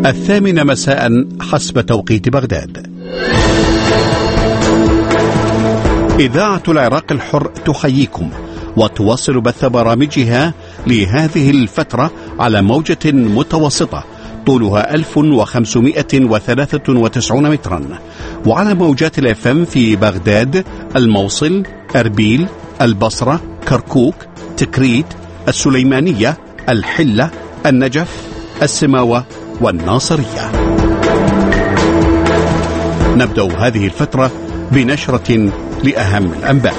8 مساء حسب توقيت بغداد. إذاعة العراق الحر تحييكم وتواصل بث برامجها لهذه الفترة على موجة متوسطة طولها 1593 مترا، وعلى موجات الFM في بغداد، الموصل، أربيل، البصرة، كركوك، تكريت، السليمانية، الحلة، النجف، السماوة والناصرية. نبدأ هذه الفترة بنشرة لأهم الأنباء.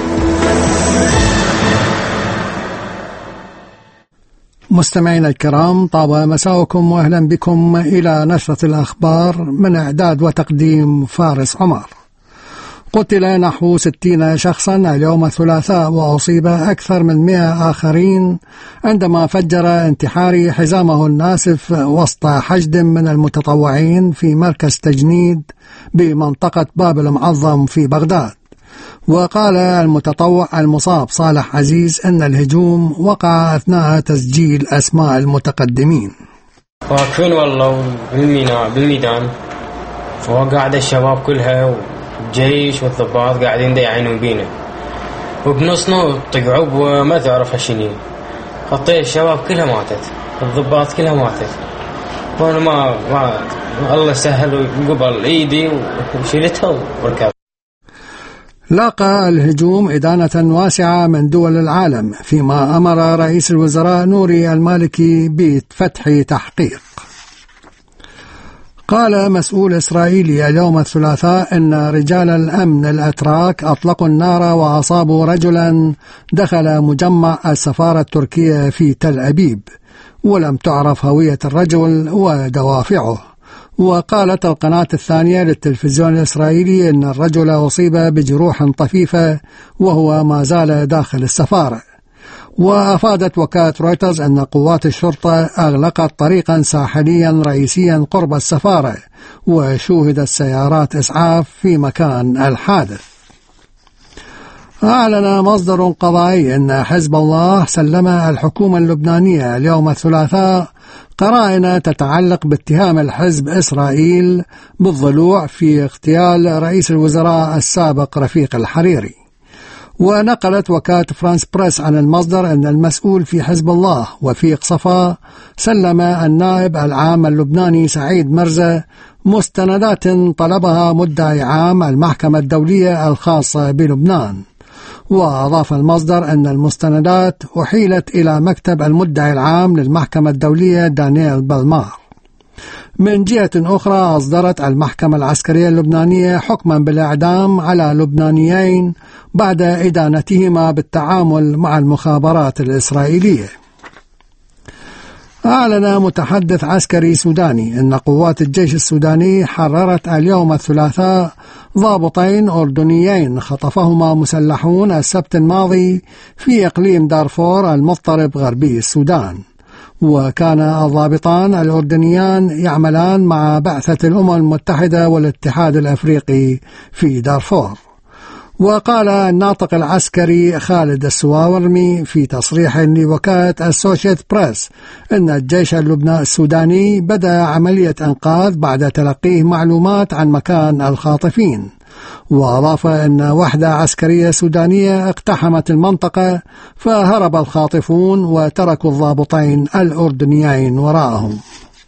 مستمعينا الكرام، طاب مساءكم وأهلا بكم إلى نشرة الأخبار من إعداد وتقديم فارس عمر. قتل نحو 60 شخصا اليوم الثلاثاء وأصيب أكثر من 100 آخرين عندما فجر انتحاري حزامه الناسف وسط حشد من المتطوعين في مركز تجنيد بمنطقة باب المعظم في بغداد. وقال المتطوع المصاب صالح عزيز أن الهجوم وقع أثناء تسجيل أسماء المتقدمين. واقفين والله بالميدان، وقاعد الشباب كلها والجيش والضباط قاعدين يعينون بينا، وبنصنا طقعوا وما تعرف هالشنين. خطية الشباب كلها ماتت، الضباط كلها ماتت، وانا ما الله سهل وقبل ايدي وشيلتها وركبت. لاقى الهجوم إدانة واسعة من دول العالم، فيما أمر رئيس الوزراء نوري المالكي بفتح تحقيق. قال مسؤول إسرائيلي اليوم الثلاثاء أن رجال الأمن الأتراك أطلقوا النار وأصابوا رجلا دخل مجمع السفارة التركية في تل أبيب، ولم تعرف هوية الرجل ودوافعه. وقالت القناة الثانية للتلفزيون الإسرائيلي أن الرجل أصيب بجروح طفيفة وهو ما زال داخل السفارة. وأفادت وكالة رويترز أن قوات الشرطة أغلقت طريقا ساحليا رئيسيا قرب السفارة، وشوهدت سيارات إسعاف في مكان الحادث. أعلن مصدر قضائي أن حزب الله سلم الحكومة اللبنانية اليوم الثلاثاء قرائن تتعلق باتهام الحزب إسرائيل بالضلوع في اغتيال رئيس الوزراء السابق رفيق الحريري. ونقلت وكالة فرانس بريس عن المصدر أن المسؤول في حزب الله وفيق صفا سلم النائب العام اللبناني سعيد مرزا مستندات طلبها مدعي عام المحكمة الدولية الخاصة بلبنان. وأضاف المصدر أن المستندات أحيلت إلى مكتب المدعي العام للمحكمة الدولية دانيال بالمار. من جهة أخرى، أصدرت المحكمة العسكرية اللبنانية حكما بالإعدام على لبنانيين بعد إدانتهما بالتعامل مع المخابرات الإسرائيلية. أعلن متحدث عسكري سوداني أن قوات الجيش السوداني حررت اليوم الثلاثاء ضابطين أردنيين خطفهما مسلحون السبت الماضي في إقليم دارفور المضطرب غربي السودان. وكان الضابطان الأردنيان يعملان مع بعثة الأمم المتحدة والاتحاد الأفريقي في دارفور. وقال الناطق العسكري خالد السواورمي في تصريح لوكالة أسوشيت بريس أن الجيش السوداني بدأ عملية إنقاذ بعد تلقيه معلومات عن مكان الخاطفين. وأضاف أن وحدة عسكرية سودانية اقتحمت المنطقة فهرب الخاطفون وتركوا الضابطين الأردنيين وراءهم.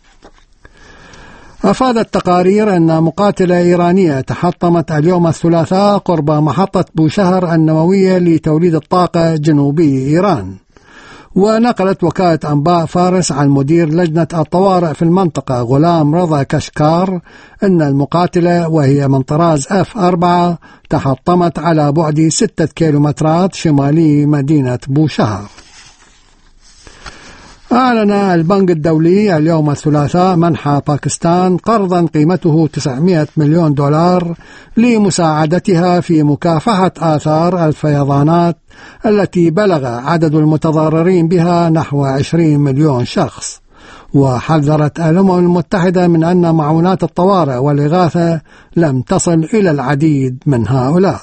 أفادت تقارير أن مقاتلة إيرانية تحطمت اليوم الثلاثاء قرب محطة بوشهر النووية لتوليد الطاقة جنوبي إيران. ونقلت وكالة أنباء فارس عن مدير لجنة الطوارئ في المنطقة غلام رضا كشكار أن المقاتلة وهي من طراز F4 تحطمت على بعد 6 كيلومترات شمالي مدينة بوشهر. أعلن البنك الدولي اليوم الثلاثاء منح باكستان قرضا قيمته $900 مليون لمساعدتها في مكافحة آثار الفيضانات التي بلغ عدد المتضررين بها نحو 20 مليون شخص. وحذرت الأمم المتحدة من أن معونات الطوارئ والإغاثة لم تصل إلى العديد من هؤلاء.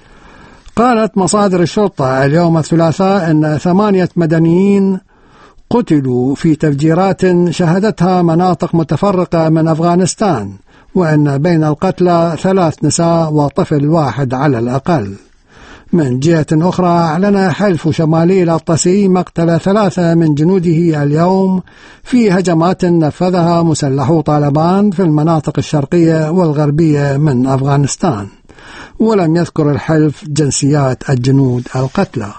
قالت مصادر الشرطة اليوم الثلاثاء أن 8 مدنيين قتلوا في تفجيرات شهدتها مناطق متفرقة من أفغانستان، وأن بين القتلى 3 نساء وطفل واحد على الأقل. من جهة أخرى أعلن حلف شمالي الأطلسي مقتل 3 من جنوده اليوم في هجمات نفذها مسلحو طالبان في المناطق الشرقية والغربية من أفغانستان، ولم يذكر الحلف جنسيات الجنود القتلى.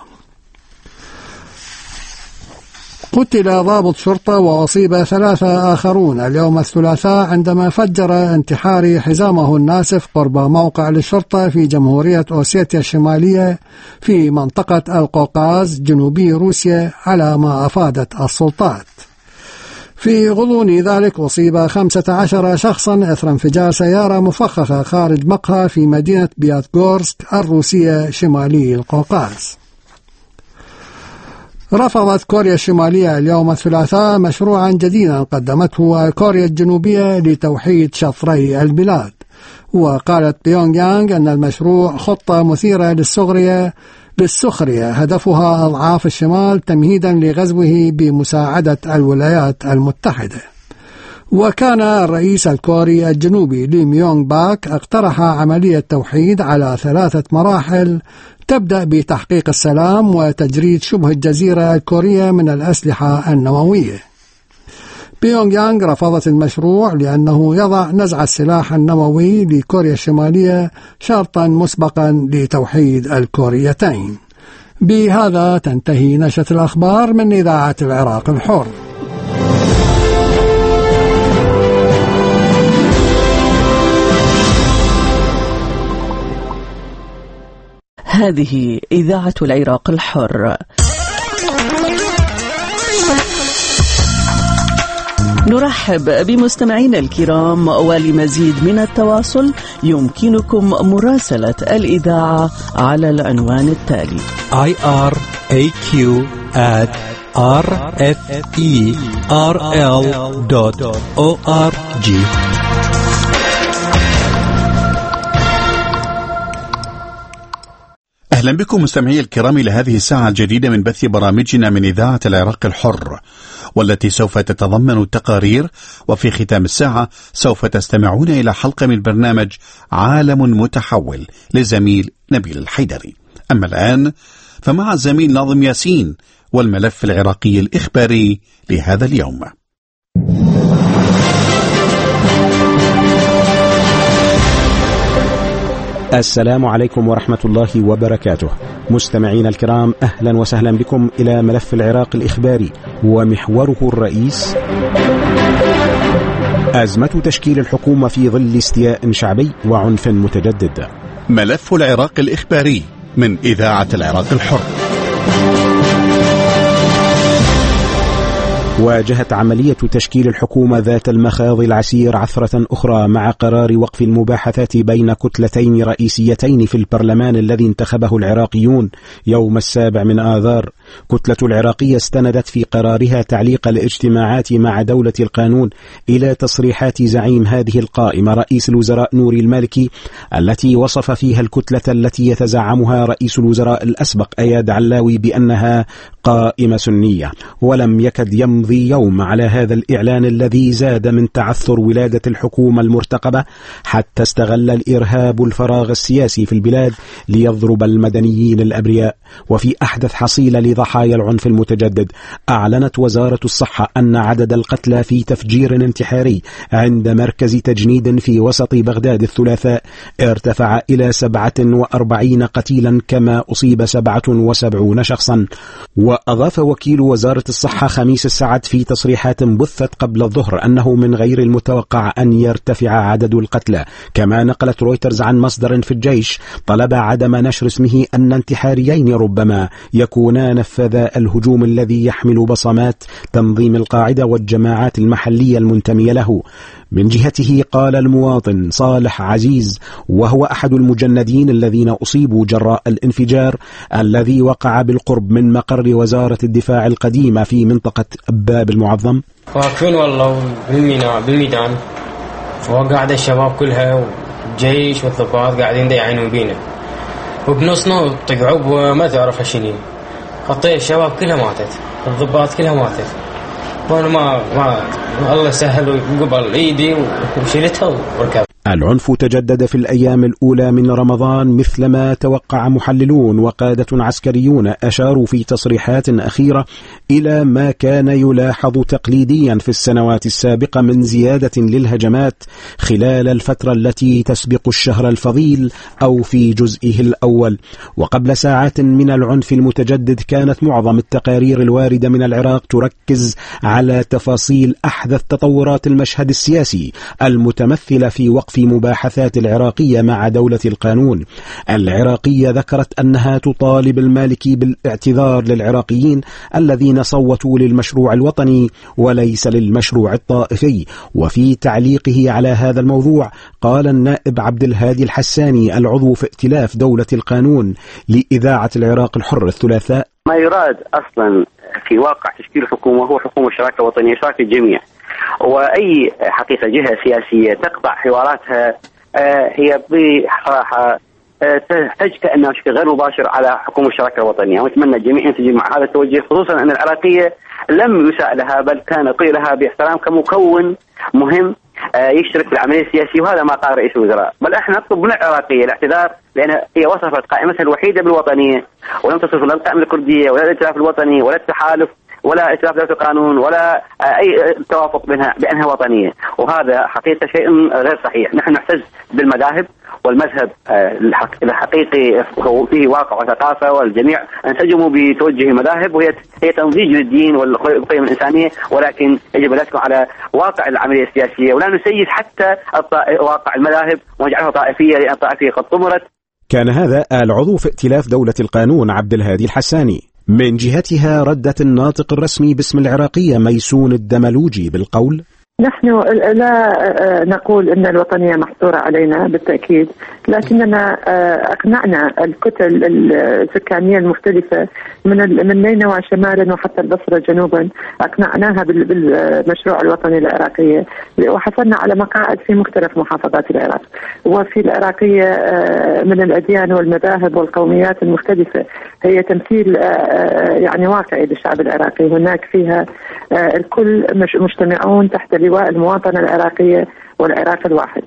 قتل ضابط شرطة وأصيب 3 آخرون اليوم الثلاثاء عندما فجر انتحاري حزامه الناسف قرب موقع للشرطة في جمهورية أوسيتيا الشمالية في منطقة القوقاز جنوبي روسيا على ما أفادت السلطات. في غضون ذلك أصيب 15 شخصا إثر انفجار سيارة مفخخة خارج مقهى في مدينة بياتغورسك الروسية شمالي القوقاز. رفضت كوريا الشمالية اليوم الثلاثاء مشروعا جديدا قدمته كوريا الجنوبية لتوحيد شطري البلاد، وقالت بيونغ يانغ أن المشروع خطة مثيرة للسخرية هدفها أضعاف الشمال تمهيدا لغزوه بمساعدة الولايات المتحدة. وكان الرئيس الكوري الجنوبي لي ميونغ باك اقترح عملية توحيد على 3 مراحل تبدأ بتحقيق السلام وتجريد شبه الجزيرة الكورية من الأسلحة النووية. بيونغ يانغ رفضت المشروع لأنه يضع نزع السلاح النووي لكوريا الشمالية شرطا مسبقا لتوحيد الكوريتين. بهذا تنتهي نشرة الأخبار من إذاعة العراق الحر. هذه إذاعة العراق الحر. نرحب بمستمعينا الكرام، ولمزيد من التواصل يمكنكم مراسلة الإذاعة على العنوان التالي: iraq@rferl.org. أهلا بكم مستمعي الكرام إلى هذه الساعة الجديدة من بث برامجنا من إذاعة العراق الحر، والتي سوف تتضمن التقارير، وفي ختام الساعة سوف تستمعون إلى حلقة من برنامج عالم متحول للزميل نبيل الحيدري. أما الآن فمع الزميل ناظم ياسين والملف العراقي الإخباري لهذا اليوم. السلام عليكم ورحمة الله وبركاته. مستمعين الكرام، أهلا وسهلا بكم إلى ملف العراق الإخباري، ومحوره الرئيس: أزمة تشكيل الحكومة في ظل استياء شعبي وعنف متجدد. ملف العراق الإخباري من إذاعة العراق الحر. واجهت عملية تشكيل الحكومة ذات المخاض العسير عثرة أخرى مع قرار وقف المباحثات بين كتلتين رئيسيتين في البرلمان الذي انتخبه العراقيون يوم 7 من آذار. كتلة العراقية استندت في قرارها تعليق الاجتماعات مع دولة القانون إلى تصريحات زعيم هذه القائمة رئيس الوزراء نوري المالكي، التي وصف فيها الكتلة التي يتزعمها رئيس الوزراء الأسبق أياد علاوي بأنها قائمة سنية. ولم يكد يمضي يوم على هذا الإعلان الذي زاد من تعثر ولادة الحكومة المرتقبة، حتى استغل الإرهاب الفراغ السياسي في البلاد ليضرب المدنيين الأبرياء. وفي أحدث حصيلة لضحايا العنف المتجدد، أعلنت وزارة الصحة أن عدد القتلى في تفجير انتحاري عند مركز تجنيد في وسط بغداد الثلاثاء ارتفع إلى 47 قتيلا، كما أصيب 77 شخصا. وأضاف وكيل وزارة الصحة خميس السعد في تصريحات بثت قبل الظهر أنه من غير المتوقع أن يرتفع عدد القتلى. كما نقلت رويترز عن مصدر في الجيش طلب عدم نشر اسمه أن انتحاريين ربما يكونا نفذا الهجوم الذي يحمل بصمات تنظيم القاعدة والجماعات المحلية المنتمية له. من جهته قال المواطن صالح عزيز، وهو أحد المجندين الذين أصيبوا جراء الانفجار الذي وقع بالقرب من مقر وزارة الدفاع القديمة في منطقة باب المعظم: واقفين والله بالميدان، فوقع الشباب كلها والجيش والضباط قاعدين يعينون بينا، وبنصنا طقعوا وما تعرف شنو. خطية الشباب كلها ماتت، الضباط كلها ماتت، وأنا ما الله سهل وقبل إيدي وشلتها وركبت. العنف تجدد في الأيام الأولى من رمضان مثلما توقع محللون وقادة عسكريون أشاروا في تصريحات أخيرة إلى ما كان يلاحظ تقليديا في السنوات السابقة من زيادة للهجمات خلال الفترة التي تسبق الشهر الفضيل أو في جزئه الأول. وقبل ساعات من العنف المتجدد كانت معظم التقارير الواردة من العراق تركز على تفاصيل أحدث تطورات المشهد السياسي المتمثلة في وقف مباحثات العراقية مع دولة القانون. العراقية ذكرت أنها تطالب المالكي بالاعتذار للعراقيين الذين صوتوا للمشروع الوطني وليس للمشروع الطائفي. وفي تعليقه على هذا الموضوع قال النائب عبد الهادي الحساني العضو في ائتلاف دولة القانون لإذاعة العراق الحر الثلاثاء: ما يراد أصلا في واقع تشكيل الحكومة هو حكومة شراكة وطنية، شراكة الجميع، وأي حقيقة جهة سياسية تقطع حواراتها هي بصراحة تحتاج كأنها بشكل غير مباشر على حكومة الشراكة الوطنية. ونتمنى الجميع ينسجم مع هذا التوجه، خصوصا أن العراقية لم يساء لها بل كان قيل لها باحترام كمكون مهم يشترك في العملية السياسية، وهذا ما قال رئيس الوزراء. بل احنا نطلب من العراقية الاعتذار لأن هي وصفت قائمتها الوحيدة بالوطنية ولم تصف لا القائمة الكردية ولا الائتلاف الوطني ولا التحالف ولا ائتلاف دولة القانون ولا أي توافق بأنها وطنية، وهذا حقيقة شيء غير صحيح. نحن نعتز بالمذاهب والمذهب الحقيقي فيه واقع وثقافة، والجميع انسجموا بتوجه المذاهب وهي تنضيج للدين والقيم الإنسانية، ولكن يجب أن نحكم على واقع العملية السياسية ولا نسيس حتى واقع المذاهب ونجعلها طائفية لأن الطائفية قد طمرت. كان هذا العضو في ائتلاف دولة القانون عبد الهادي الحساني. من جهتها ردت الناطق الرسمي باسم العراقية ميسون الدملوجي بالقول: نحن لا نقول أن الوطنية محصورة علينا بالتأكيد، لكننا أقنعنا الكتل السكانية المختلفة من نينوى شمالا وحتى البصرة جنوبا، أقنعناها بالمشروع الوطني العراقية، وحصلنا على مقاعد في مختلف محافظات العراق. وفي العراقية من الأديان والمذاهب والقوميات المختلفة هي تمثيل يعني واقعي للشعب العراقي. هناك فيها الكل مجتمعون تحت لواء المواطنة العراقية والعراق الواحد.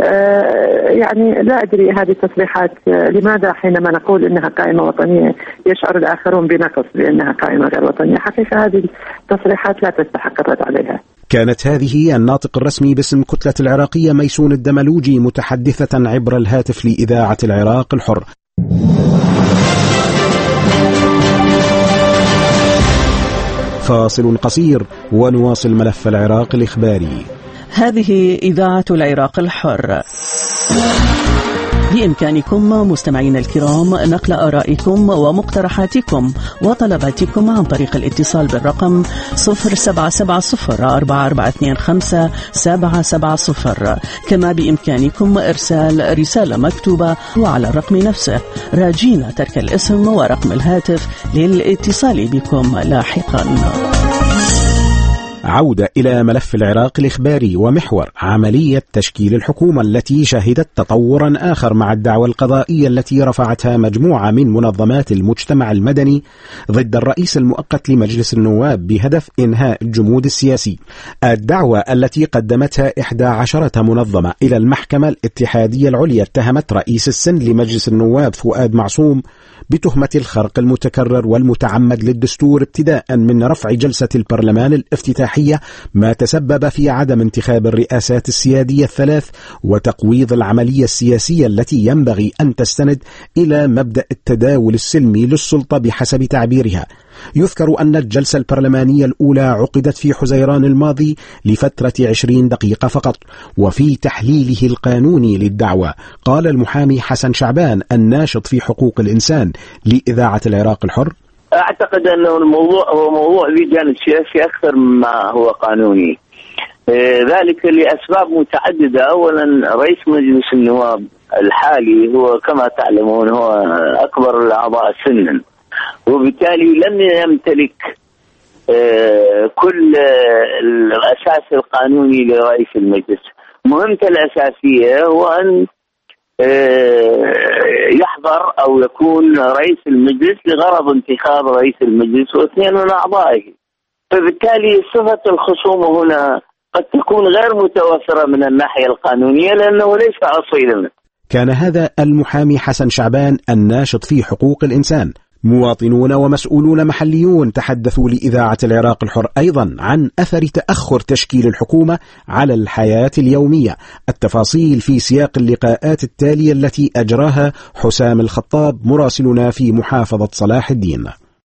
يعني لا أدري هذه التصريحات لماذا حينما نقول إنها قائمة وطنية يشعر الآخرون بنقص بأنها قائمة غير وطنية. حقيقة هذه التصريحات لا تستحق الرد عليها. كانت هذه الناطق الرسمي باسم كتلة العراقية ميسون الدملوجي متحدثة عبر الهاتف لإذاعة العراق الحر. فاصل قصير ونواصل ملف العراق الإخباري. هذه إذاعة العراق الحر. بإمكانكم مستمعين الكرام نقل آرائكم ومقترحاتكم وطلباتكم عن طريق الاتصال بالرقم 0770-4425-770. كما بإمكانكم إرسال رسالة مكتوبة وعلى الرقم نفسه، راجين ترك الاسم ورقم الهاتف للاتصال بكم لاحقا. عودة إلى ملف العراق الإخباري ومحور عملية تشكيل الحكومة التي شهدت تطورا آخر مع الدعوى القضائية التي رفعتها مجموعة من منظمات المجتمع المدني ضد الرئيس المؤقت لمجلس النواب بهدف إنهاء الجمود السياسي. الدعوة التي قدمتها 11 منظمة إلى المحكمة الاتحادية العليا اتهمت رئيس السن لمجلس النواب فؤاد معصوم بتهمة الخرق المتكرر والمتعمد للدستور ابتداء من رفع جلسة البرلمان الافتتاحية، ما تسبب في عدم انتخاب الرئاسات السيادية الثلاث وتقويض العملية السياسية التي ينبغي أن تستند إلى مبدأ التداول السلمي للسلطة بحسب تعبيرها. يذكر أن الجلسة البرلمانية الأولى عقدت في حزيران الماضي لفترة 20 دقيقة فقط. وفي تحليله القانوني للدعوة قال المحامي حسن شعبان الناشط في حقوق الإنسان لإذاعة العراق الحر: أعتقد أنه الموضوع هو موضوع ذي جانب سياسي أكثر مما هو قانوني، ذلك لأسباب متعددة. أولا، رئيس مجلس النواب الحالي هو كما تعلمون هو أكبر الأعضاء سنا، وبالتالي لم يمتلك كل الأساس القانوني لرئيس المجلس. مهمته الأساسية هو أن يحضر أو يكون رئيس المجلس لغرض انتخاب رئيس المجلس واثنين من أعضائه. فبالتالي صفة الخصومة هنا قد تكون غير متوفرة من الناحية القانونية لأنه ليس أصيلا. كان هذا المحامي حسن شعبان الناشط في حقوق الإنسان. مواطنون ومسؤولون محليون تحدثوا لإذاعة العراق الحر أيضا عن أثر تأخر تشكيل الحكومة على الحياة اليومية. التفاصيل في سياق اللقاءات التالية التي أجراها حسام الخطاب مراسلنا في محافظة صلاح الدين.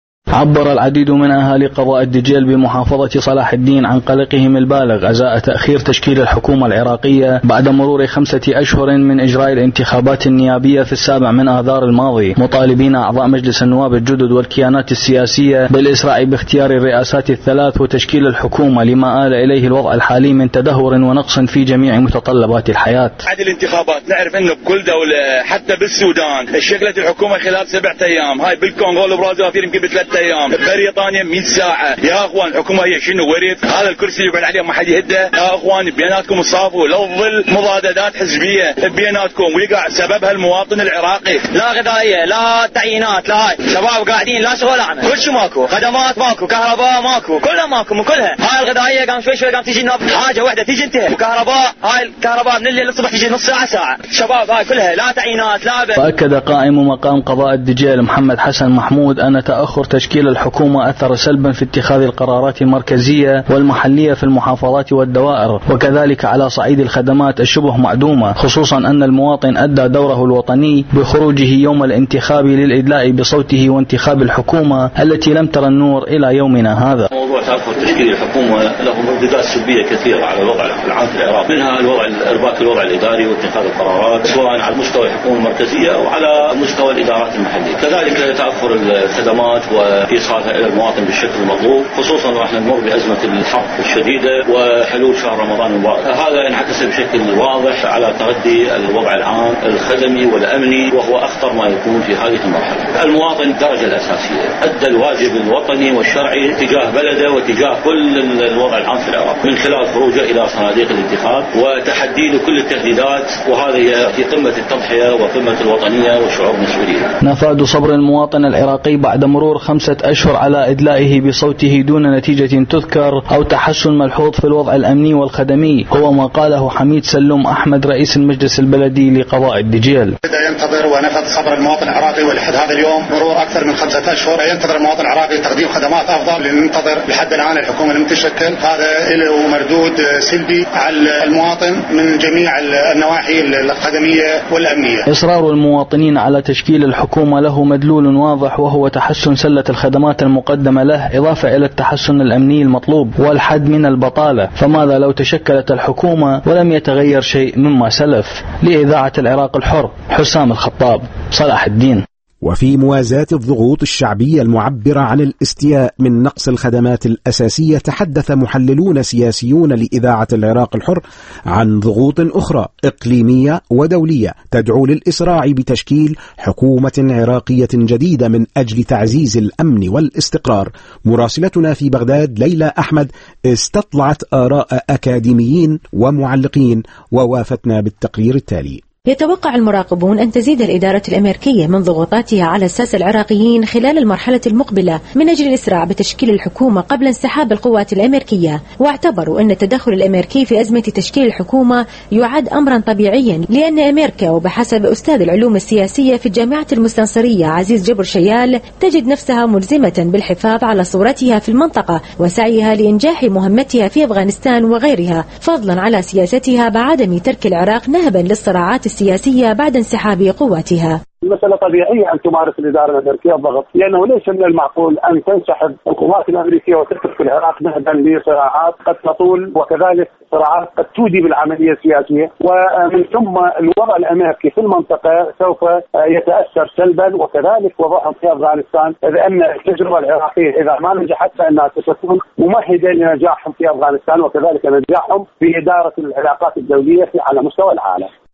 عبر العديد من أهالي قضاء الدجيل بمحافظة صلاح الدين عن قلقهم البالغ أزاء تأخير تشكيل الحكومة العراقية بعد مرور 5 أشهر من إجراء الانتخابات النيابية في 7 من آذار الماضي، مطالبين أعضاء مجلس النواب الجدد والكيانات السياسية بالإسراع باختيار الرئاسات الثلاث وتشكيل الحكومة لما آل إليه الوضع الحالي من تدهور ونقص في جميع متطلبات الحياة. بعد الانتخابات نعرف أنه بكل دولة حتى بالسودان شكلت الحكومة خلال 7 أيام، هاي بالكونغو البرازيل يمكن ب3 أيام، بريطانيا 100 ساعة. يا أخوان الحكومة هي شنو ورث؟ هذا الكرسي اللي يقعد عليه ما حد يهده. يا أخوان بيناتكم تصافوا لو ظل مضادات حزبية بيناتكم ويقع سببها المواطن العراقي. لا غذائية لا تعيينات لا هاي شباب قاعدين لا شغل عنها، كل شيء ماكو، خدمات ماكو، كهرباء ماكو، كلها ماكو من كلها. هاي الغذائية قام شوي قام تيجي حاجة واحدة تيجي انتهى، وكهرباء هاي الكهرباء من الليل للصبح تيجي نص ساعة. شباب هاي كلها لا تعيينات لا وأكد قائم مقام قضاء الدجيل محمد حسن محمود أن تأخر تشكيل الحكومة أثر سلبا في اتخاذ القرارات المركزية والمحلية في المحافظات والدوائر، وكذلك على صعيد الخدمات الشبه معدومة، خصوصا أن المواطن أدى دوره الوطني بخروجه يوم الانتخاب للإدلاء بصوته وانتخاب الحكومة التي لم ترى النور إلى يومنا هذا. موضوع تأخر تشكيل الحكومة له مردودات سلبية كثيرة على الوضع العام في العراق، منها إرباك الوضع الإداري واتخاذ القرارات سواء على مستوى الحكومة المركزية أو على مستوى الإدارات المحلية، كذلك تأخر الخدمات وإيصالها إلى المواطن بالشكل المطلوب، خصوصا ونحن نمر بأزمة الحر الشديدة وحلول شهر رمضان المبارك. هذا انعكس بشكل واضح على تردي الوضع العام الخدمي والأمني، وهو أخطر ما يكون في هذه المرحلة. المواطن الدرجة الأساسية أدى الواجب الوطني والشرعي تجاه بلده وتجاه كل الوضع العام في العراق من خلال خروجه إلى صناديق الانتخاب وتحدي له كل التهديدات، وهذا هي في قمة التضحية وقمة الوطنية وشعور المسؤولية. نفاد صبر المواطن العراقي بعد مرور 5 أشهر على إدلائه بصوته دون نتيجة تذكر أو تحسن ملحوظ في الوضع الأمني والخدمي، هو ما قاله حميد سلوم أحمد رئيس المجلس البلدي لقضاء الدجيل. بدأ ينتظر ونفذ صبر المواطن العراقي ولحد هذا اليوم مرور أكثر من 5 أشهر ينتظر المواطن العراقي تقديم خدمات أفضل، لننتظر لحد الآن الحكومة لم تشكل. هذا له مردود سلبي على المواطن من جميع النواحي الخدمية والأمنية. إصرار المواطنين على تشكيل الحكومة له مدلول واضح، وهو تحسن سلة الخدمات المقدمة له إضافة إلى التحسن الأمني المطلوب والحد من البطالة. فماذا لو تشكلت الحكومة ولم يتغير شيء مما سلف؟ لإذاعة العراق الحر حسام الخطاب، صلاح الدين. وفي موازاة الضغوط الشعبية المعبرة عن الاستياء من نقص الخدمات الأساسية، تحدث محللون سياسيون لإذاعة العراق الحر عن ضغوط أخرى إقليمية ودولية تدعو للإسراع بتشكيل حكومة عراقية جديدة من أجل تعزيز الأمن والاستقرار. مراسلتنا في بغداد ليلى أحمد استطلعت آراء أكاديميين ومعلقين ووافتنا بالتقرير التالي. يتوقع المراقبون أن تزيد الإدارة الأمريكية من ضغوطاتها على الساسة العراقيين خلال المرحلة المقبلة من أجل الإسراع بتشكيل الحكومة قبل انسحاب القوات الأمريكية، واعتبروا أن التدخل الأمريكي في أزمة تشكيل الحكومة يعد أمرا طبيعيا، لأن أمريكا وبحسب أستاذ العلوم السياسية في الجامعة المستنصرية عزيز جبر شيال تجد نفسها ملزمة بالحفاظ على صورتها في المنطقة وسعيها لإنجاح مهمتها في أفغانستان وغيرها، فضلا على سياستها بعدم ترك العراق نهبا للصراعات السياسية بعد انسحاب قواتها. المسألة طبيعية أن تمارس الإدارة الأمريكية الضغط، لأنه ليس من المعقول أن تنسحب القوات الأمريكية وتترك العراق نهبا لصراعات قد تطول، وكذلك صراعات قد تودي بالعملية السياسية، ومن ثم الوضع الأمريكي في المنطقة سوف يتأثر سلبا، وكذلك وضعهم في أفغانستان، لأن التجربة العراقية إذا ما نجحت فإنها ستكون ممهدة لنجاحهم في أفغانستان وكذلك نجاحهم في إدارة العلاقات الدولية على مستوى العالم.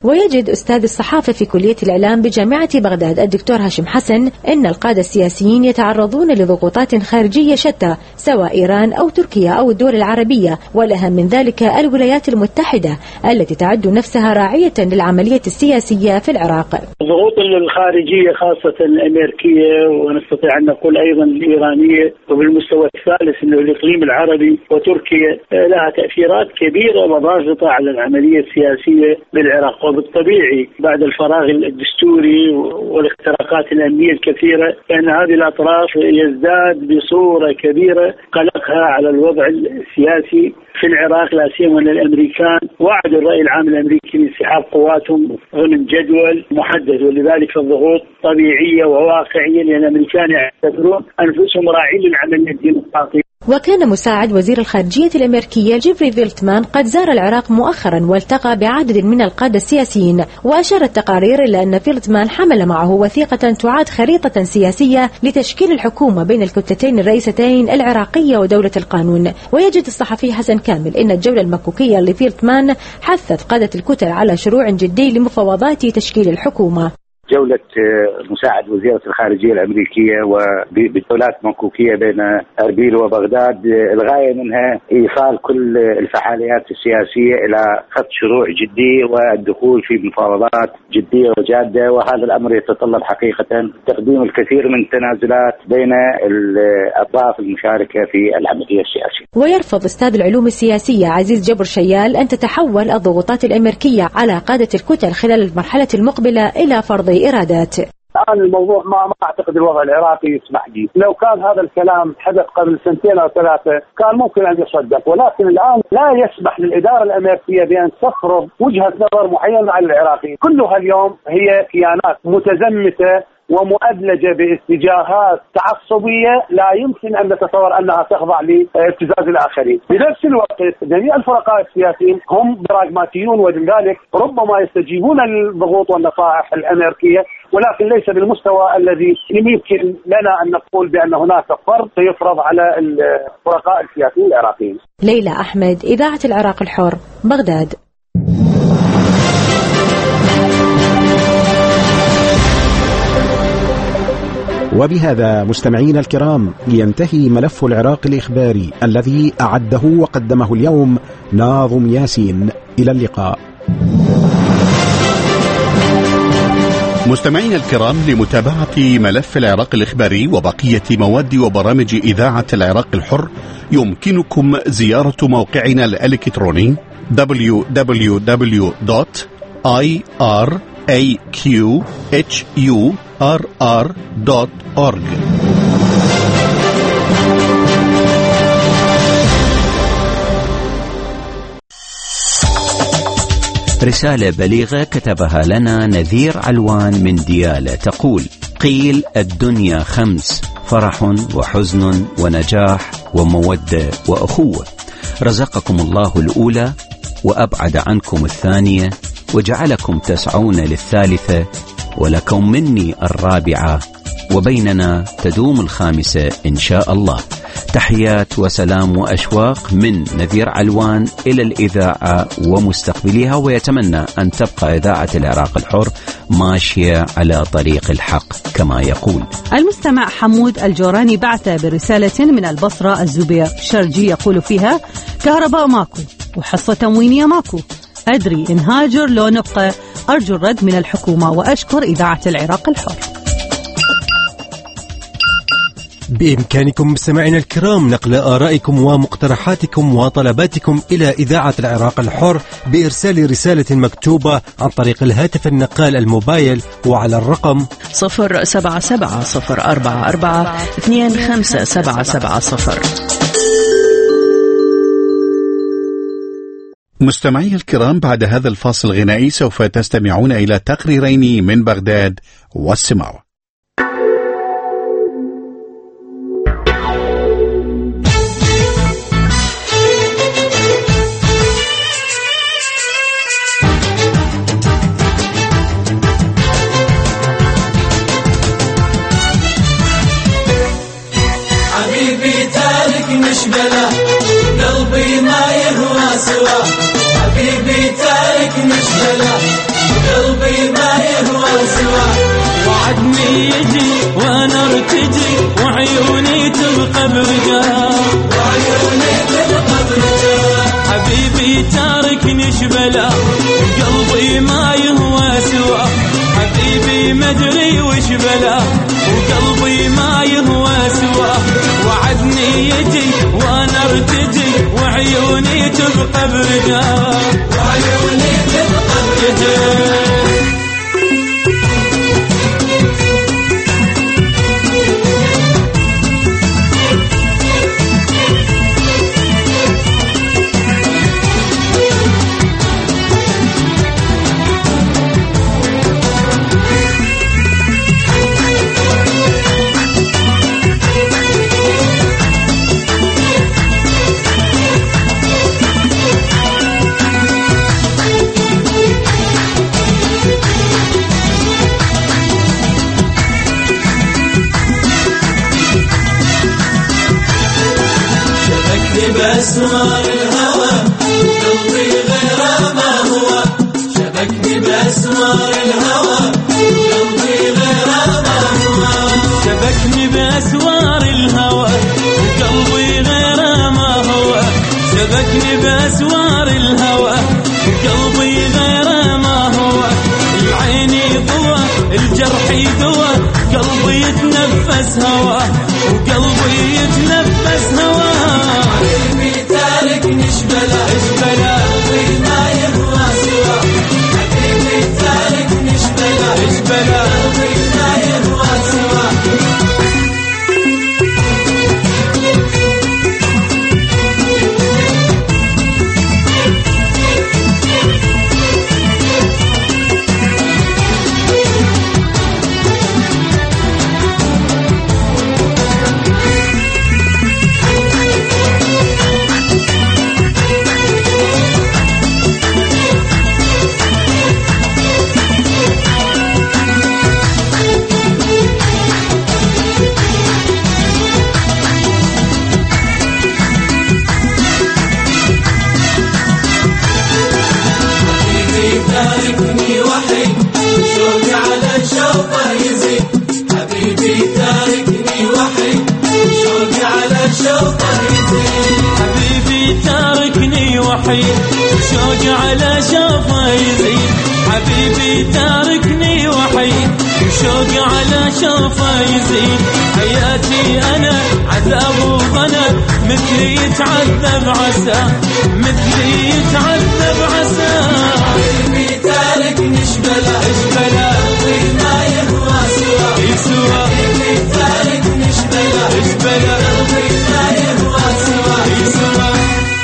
ويجد أستاذ الصحافة في كلية الإعلام بجامعة بغداد الدكتور هاشم حسن أن القادة السياسيين يتعرضون لضغوطات خارجية شتى سواء إيران أو تركيا أو الدول العربية، والأهم من ذلك الولايات المتحدة التي تعد نفسها راعية للعملية السياسية في العراق. الضغوط الخارجية خاصة الأمريكية ونستطيع أن نقول أيضا الإيرانية، وبالمستوى الثالث أنه الإقليم العربي وتركيا لها تأثيرات كبيرة وضاغطة على العملية السياسية بالعراق. وبالطبيعي بعد الفراغ الدستوري والاختراقات الأمنية الكثيرة فإن هذه الأطراف يزداد بصورة كبيرة قلقها على الوضع السياسي في العراق، لا سيما أن الأمريكان وعدوا الرأي العام الأمريكي بانسحاب قواتهم ضمن جدول محدد، ولذلك الضغوط طبيعية وواقعية لأن الأمريكان يعتبرون أنفسهم راعين للعملية الديمقراطية. وكان مساعد وزير الخارجية الأمريكية جيفري فيلتمان قد زار العراق مؤخرا والتقى بعدد من القادة السياسيين، وأشارت تقارير إلى أن فيلتمان حمل معه وثيقة تعاد خريطة سياسية لتشكيل الحكومة بين الكتلتين الرئيستين العراقية ودولة القانون. ويجد الصحفي حسن كامل أن الجولة المكوكية لفيلتمان حثت قادة الكتل على شروع جدي لمفاوضات تشكيل الحكومة. جولة مساعد وزيرة الخارجية الأمريكية وبدولات مكوكية بين أربيل وبغداد الغاية منها إيصال كل الفعاليات السياسية إلى خط شروع جدي والدخول في مفاوضات جدية وجادة، وهذا الأمر يتطلب حقيقة تقديم الكثير من التنازلات بين الأطراف المشاركة في العملية السياسية. ويرفض أستاذ العلوم السياسية عزيز جبر شيال أن تتحول الضغوطات الأمريكية على قادة الكتل خلال المرحلة المقبلة إلى فرض إرادات. الآن الموضوع ما أعتقد الوضع العراقي يسمح به. لو كان هذا الكلام حدث قبل 2 أو 3 كان ممكن أن يصدق، ولكن الآن لا يسمح للإدارة الأمريكية بأن تفرض وجهة نظر معينة على العراقيين. كلها اليوم هي كيانات متزمتة ومؤدلجة باتجاهات تعصبية لا يمكن أن نتصور أنها تخضع لابتزاز الآخرين. بنفس الوقت جميع الفرقاء السياسيين هم براغماتيون، ولذلك ربما يستجيبون للضغوط والنصائح الأمريكية، ولكن ليس بالمستوى الذي يمكن لنا أن نقول بأن هناك فرض سيفرض على الفرقاء السياسيين العراقيين. ليلى أحمد، إذاعة العراق الحر، بغداد. وبهذا مستمعينا الكرام ينتهي ملف العراق الإخباري الذي أعده وقدمه اليوم ناظم ياسين. إلى اللقاء. مستمعينا الكرام، لمتابعة ملف العراق الإخباري وبقية مواد وبرامج إذاعة العراق الحر يمكنكم زيارة موقعنا الإلكتروني www.iraqhurr.org. رسالة بليغة كتبها لنا نذير علوان من ديالة تقول: قيل الدنيا 5: فرح وحزن ونجاح ومودة وأخوة. رزقكم الله الأولى وأبعد عنكم الثانية وجعلكم تسعون للثالثة ولكم مني الرابعة وبيننا تدوم الخامسة إن شاء الله. تحيات وسلام وأشواق من نذير علوان إلى الإذاعة ومستقبليها، ويتمنى أن تبقى إذاعة العراق الحر ماشية على طريق الحق كما يقول. المستمع حمود الجوراني بعث برسالة من البصرة الزبير شرجي يقول فيها: كهرباء ماكو وحصة تموينية ماكو، أدري إن هاجر لو نبقى، أرجو الرد من الحكومة وأشكر إذاعة العراق الحر. بإمكانكم مستمعينا الكرام نقل آرائكم ومقترحاتكم وطلباتكم إلى إذاعة العراق الحر بإرسال رسالة مكتوبة عن طريق الهاتف النقال الموبايل وعلى الرقم 077-044-25770. مستمعي الكرام، بعد هذا الفاصل الغنائي سوف تستمعون إلى تقريرين من بغداد والسماوة. حبيبي تارك مشبله، قلبي ما يهوى سواه، حبيبي تاركني شبلا قلبي ما يهوى سوا وعدني يجي وانا ارتجي وعيوني تبقى برجال حبيبي تاركني شبلا قلبي ما يهوى سوا حبيبي مدري وش بلا وقلبي ما يهوى سوا وعدني يجي وانا ارتجي وعيوني تبقى برجال وعيوني تبقى برجال بأسوار الهوى قلبي غير ما هو شبكني بأسوار الهوى قلبي غير ما هو شبكني بأسوار الهوى قلبي غير ما هو شبكني بأسوار الهوى قلبي غير ما هو العين ضوى الجرح دوا قلبي يتنفس هوا وقلبي يتنفس هوا تاركني شبلا شبلا قلبي ما يهوى سوا حبيبي تاركني شبلا شبلا قلبي ما يهوى سوا تاركني وحيد شوقي على شوقه يزيد حبيبي تاركني وحيد شوقي على شوقه يزيد حبيبي تاركني وحيد شوقي على شوقه يزيد حبيبي تاركني وحيد شوقي على شوقه يزيد حياتي أنا عذاب وضنا مثلي يتعذب عسى مثلي يتعذب عسى حبيبي تاركني شبلا شبلا قلبي ما يهوى سوا سوا حبيبي تاركني شبلا شبلا قلبي ما يهوى سوا سوا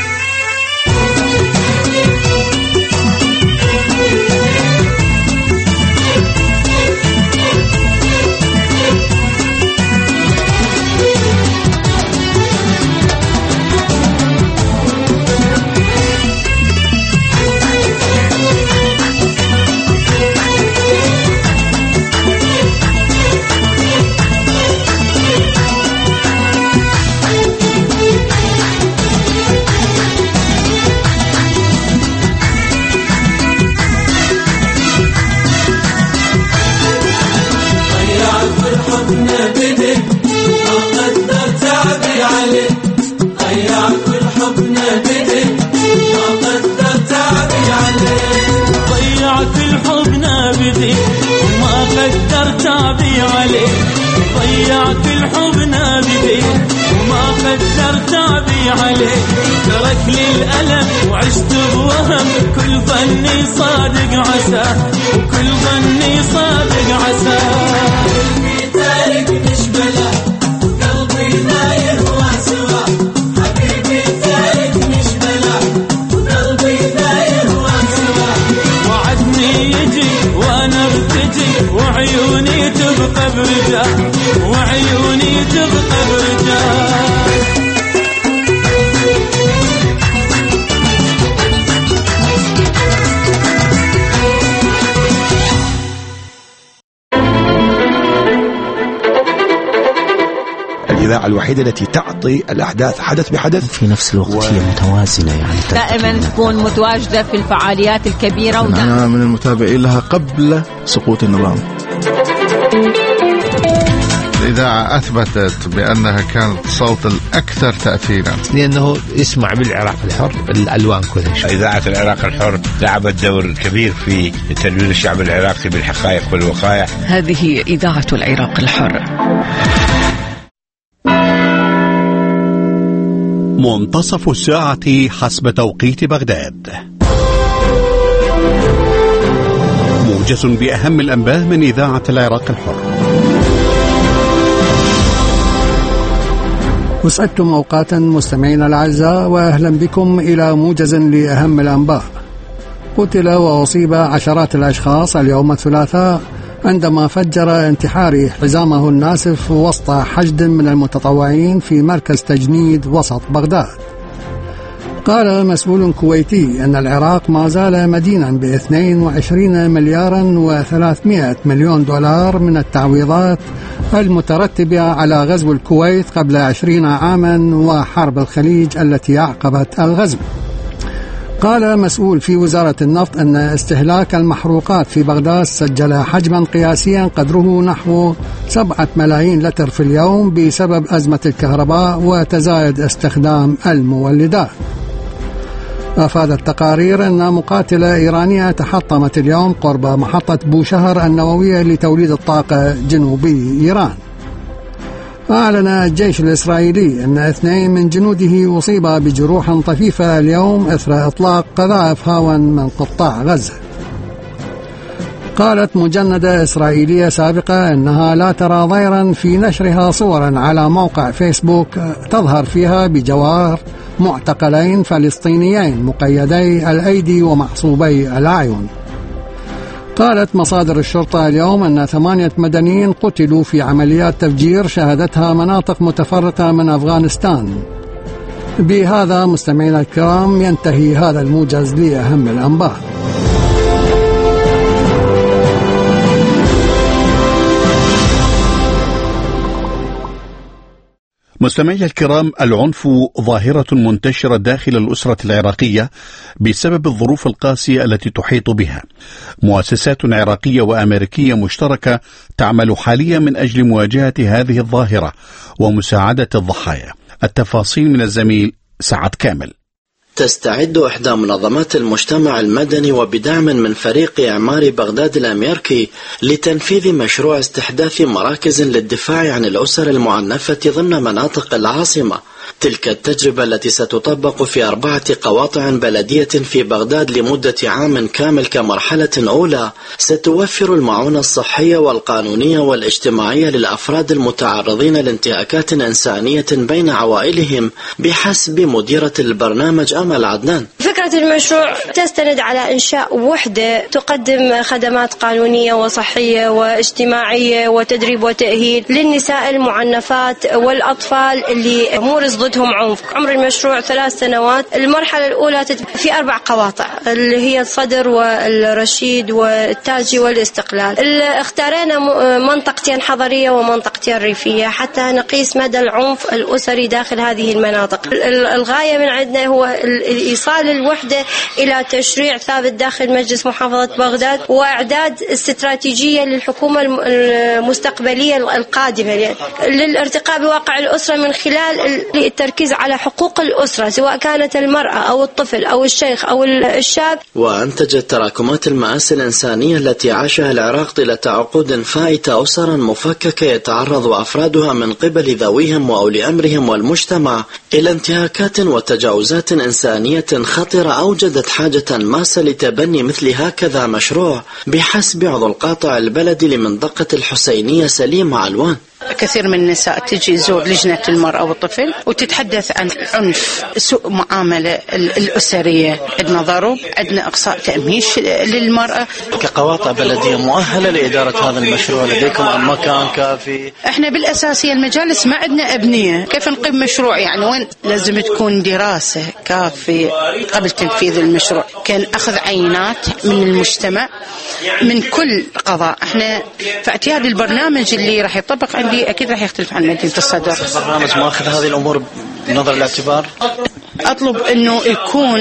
ضيعت الحب نابدي وما قدرت أبي عليه ترك لي الألم وعشت بوهم كل ظني صادق عسى وكل ظني صادق عسى قلبي تاركني شبلا وقلبي ما يهوى سوا حبيبي تاركني شبلا وقلبي ما يهوى سوا وعدني يجي وانا ارتجي وعيوني تبقى برجال وعيوني تبقى برجال الوحيدة التي تعطي الأحداث حدث بحدث، في نفس الوقت هي متوازنة، يعني دائما تكون متواجدة في الفعاليات الكبيرة. أنا من المتابعين لها قبل سقوط النظام. الإذاعة أثبتت بأنها كانت صوت الأكثر تأثيرا، لأنه يسمع بالعراق الحر الألوان كلها. إذاعة العراق الحر لعبت دور كبير في تدوير الشعب العراقي بالحقائق والوقائع. هذه إذاعة العراق الحر. منتصف الساعة حسب توقيت بغداد. موجز بأهم الأنباء من إذاعة العراق الحر. وسعدتم أوقاتا مستمعين الأعزاء، وأهلا بكم إلى موجز لأهم الأنباء. قتل وأصيب عشرات الأشخاص اليوم الثلاثاء عندما فجر انتحاري حزامه الناسف وسط حشد من المتطوعين في مركز تجنيد وسط بغداد. قال مسؤول كويتي أن العراق ما زال مدينا ب22 مليار و300 مليون دولار من التعويضات المترتبة على غزو الكويت قبل 20 عاما وحرب الخليج التي أعقبت الغزو. قال مسؤول في وزارة النفط أن استهلاك المحروقات في بغداد سجل حجما قياسيا قدره نحو 7 ملايين لتر في اليوم بسبب أزمة الكهرباء وتزايد استخدام المولدات. أفادت تقارير أن مقاتلة إيرانية تحطمت اليوم قرب محطة بوشهر النووية لتوليد الطاقة جنوبي إيران. أعلن الجيش الإسرائيلي أن 2 من جنوده أصيب بجروح طفيفة اليوم إثر إطلاق قذائف هاون من قطاع غزة. قالت مجندة إسرائيلية سابقة أنها لا ترى ضيرا في نشرها صورا على موقع فيسبوك تظهر فيها بجوار معتقلين فلسطينيين مقيدي الأيدي ومعصوبي الأعين. قالت مصادر الشرطة اليوم أن 8 مدنيين قتلوا في عمليات تفجير شهدتها مناطق متفرقة من أفغانستان. بهذا مستمعينا الكرام ينتهي هذا الموجز لأهم الأنباء. مستمعي الكرام، العنف ظاهرة منتشرة داخل الأسرة العراقية بسبب الظروف القاسية التي تحيط بها. مؤسسات عراقية وأمريكية مشتركة تعمل حاليا من أجل مواجهة هذه الظاهرة ومساعدة الضحايا. التفاصيل من الزميل سعد كامل. تستعد إحدى منظمات المجتمع المدني وبدعم من فريق إعمار بغداد الأمريكي لتنفيذ مشروع استحداث مراكز للدفاع عن الأسر المعنفة ضمن مناطق العاصمة. تلك التجربة التي ستطبق في 4 قواطع بلدية في بغداد لمدة عام كامل كمرحلة أولى ستوفر المعونة الصحية والقانونية والاجتماعية للأفراد المتعرضين لانتهاكات إنسانية بين عوائلهم بحسب مديرة البرنامج أمل عدنان. فكرة المشروع تستند على إنشاء وحدة تقدم خدمات قانونية وصحية واجتماعية وتدريب وتأهيل للنساء المعنفات والأطفال اللي مورس ضدهم عنف. عمر المشروع 3 سنوات. المرحلة الأولى في 4 قواطع اللي هي الصدر والرشيد والتاجي والاستقلال. اختارينا منطقتين حضرية ومنطقتين ريفية حتى نقيس مدى العنف الأسري داخل هذه المناطق. الغاية من عندنا هو إيصال الوحدة إلى تشريع ثابت داخل مجلس محافظة بغداد وإعداد استراتيجية للحكومة المستقبلية القادمة للارتقاء بواقع الأسرة من خلال التركيز على حقوق الأسرة سواء كانت المرأة أو الطفل أو الشيخ أو الشاب. وأنتجت تراكمات المآسي الإنسانية التي عاشها العراق طيلة عقود فائتة أسرا مفككة يتعرض أفرادها من قبل ذويهم وأولي أمرهم والمجتمع إلى انتهاكات وتجاوزات إنسانية خطرة أوجدت حاجة ماسة لتبني مثل هكذا مشروع بحسب عضو القاطع البلدي لمنطقة الحسينية سليمة علوان. كثير من النساء تجي تزور لجنة المرأة والطفل وتتحدث عن عنف، سوء معاملة الأسرية، عندنا ضرب، عندنا إقصاء تأميش للمرأة. كقواطع بلدية مؤهلة لإدارة هذا المشروع لديكم أم مكان كافي؟ احنا بالأساسية المجالس ما عندنا أبنية، كيف نقيم مشروع؟ يعني وين لازم تكون دراسة كافية قبل تنفيذ المشروع. كان أخذ عينات من المجتمع من كل قضاء. احنا في اعتياد البرنامج اللي راح يطبق عندي الاتحادية أكيد راح يختلف عن مدينة الصدر. البرنامج ماخذ هذه الأمور بنظر الاعتبار؟ أطلب أنه يكون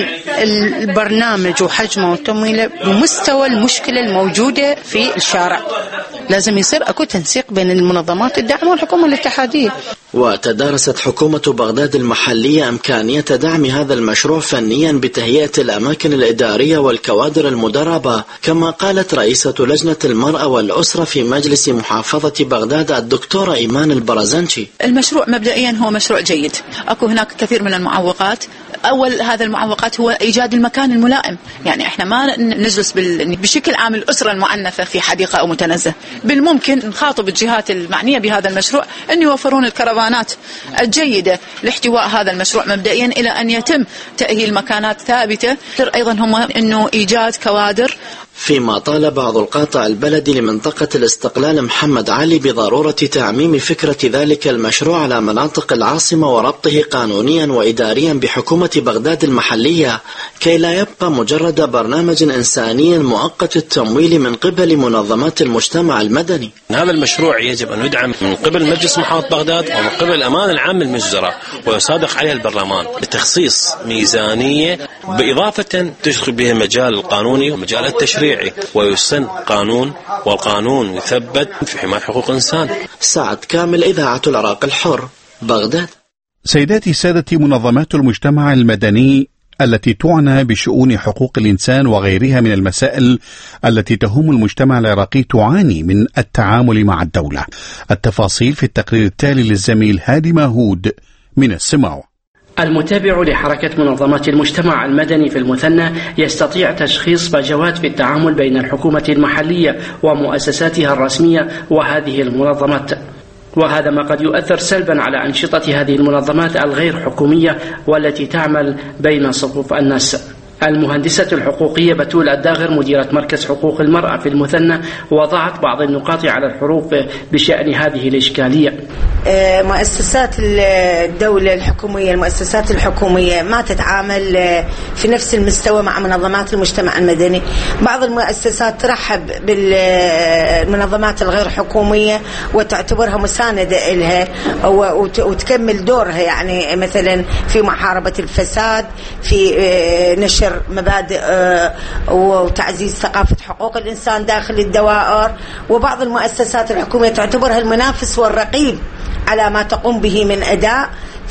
البرنامج وحجمه وتمويله بمستوى المشكلة الموجودة في الشارع. لازم يصير أكو تنسيق بين المنظمات الداعمة والحكومة الاتحادية. وتدارست حكومة بغداد المحلية إمكانية دعم هذا المشروع فنيا بتهيئة الأماكن الإدارية والكوادر المدربة، كما قالت رئيسة لجنة المرأة والأسرة في مجلس محافظة بغداد الدكتورة إيمان البرزنشي. المشروع مبدئيا هو مشروع جيد، أكو هناك كثير من المعوقات. أول هذا المعوقات هو إيجاد المكان الملائم، يعني إحنا ما نجلس بشكل عام الأسرة المعنفة في حديقة أو متنزه. بالممكن نخاطب الجهات المعنية بهذا المشروع أن يوفرون الكرفانات الجيدة لاحتواء هذا المشروع مبدئيا إلى أن يتم تأهيل مكانات ثابتة. أيضا هم أنه إيجاد كوادر. فيما طال بعض القاطع البلدي لمنطقة الاستقلال محمد علي بضرورة تعميم فكرة ذلك المشروع على مناطق العاصمة وربطه قانونيا وإداريا بحكومة بغداد المحلية كي لا يبقى مجرد برنامج إنساني مؤقت التمويل من قبل منظمات المجتمع المدني. هذا المشروع يجب أن يدعم من قبل مجلس محافظة بغداد ومن قبل الأمانة العامة للوزراء ويصادق عليها البرلمان بتخصيص ميزانية بإضافة تشغل بها المجال القانوني ومجال التشريعي ويسن قانون، والقانون يثبت في حماية حقوق الإنسان. سعد كامل، إذاعة العراق الحر، بغداد. سيداتي سادتي، منظمات المجتمع المدني التي تعنى بشؤون حقوق الإنسان وغيرها من المسائل التي تهم المجتمع العراقي تعاني من التعامل مع الدولة. التفاصيل في التقرير التالي للزميل هادي ماهود من السماو. المتابع لحركة منظمات المجتمع المدني في المثنى يستطيع تشخيص فجوات في التعامل بين الحكومة المحلية ومؤسساتها الرسمية وهذه المنظمات، وهذا ما قد يؤثر سلبا على أنشطة هذه المنظمات الغير حكومية والتي تعمل بين صفوف الناس. المهندسة الحقوقية بتول الداغر مديرة مركز حقوق المرأة في المثنى وضعت بعض النقاط على الحروف بشأن هذه الإشكالية. مؤسسات الدولة الحكومية، المؤسسات الحكومية ما تتعامل في نفس المستوى مع منظمات المجتمع المدني. بعض المؤسسات ترحب بالمنظمات الغير حكومية وتعتبرها مساندة إلها وتكمل دورها، يعني مثلا في محاربة الفساد، في نشر مبادئ وتعزيز ثقافة حقوق الإنسان داخل الدوائر. وبعض المؤسسات الحكومية تعتبرها المنافس والرقيب على ما تقوم به من أداء،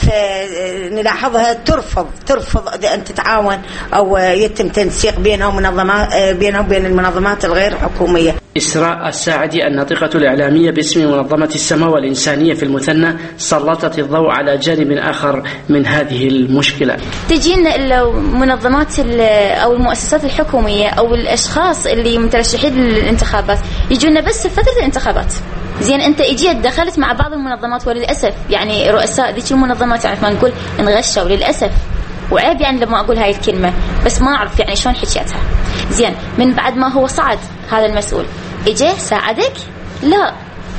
فنلاحظها ترفض أن تتعاون أو يتم تنسيق بينهم وبين المنظمات الغير حكومية. إسراء الساعدي الناطقة الإعلامية باسم منظمة السماوة الإنسانية في المثنى سلطت الضوء على جانب آخر من هذه المشكلة. تجينا المنظمات أو المؤسسات الحكومية أو الأشخاص اللي مترشحين للانتخابات يجونا بس في فترة الانتخابات. زين أنت إجيت دخلت مع بعض المنظمات وللأسف يعني رؤساء ذيك المنظمات يعني ما نقول انغشوا للأسف، وعيب يعني لما أقول هاي الكلمة بس ما أعرف يعني شلون حكيتها. زين من بعد ما هو صعد هذا المسؤول إجيه ساعدك؟ لا،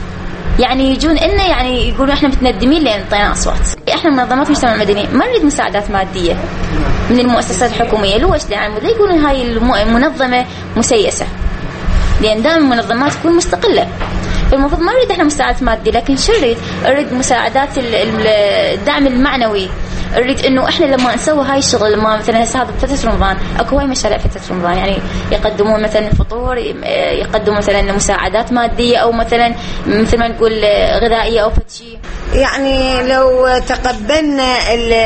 يعني يجون إنه يعني يقولوا إحنا متندمين لأن نعطينا أصوات. إحنا منظمات المجتمع المدني ما نريد مساعدات مادية من المؤسسات الحكومية. لوش؟ لأن يقولون هاي المنظمة مسيسة، لأن دائما المنظمات تكون مستقلة. فالمفروض ما نريد إحنا مساعدات مادية، لكن شو نريد مساعدات الدعم المعنوي. نريد إنه إحنا لما نسوي هاي الشغل، لما مثلا هسه هذا فترة رمضان أكو هاي مشاريع فترة رمضان، يعني يقدمون مثلا فطور، يقدمون مثلا مساعدات مادية أو مثلا مثل ما نقول غذائية أو فتشي. يعني لو تقبلنا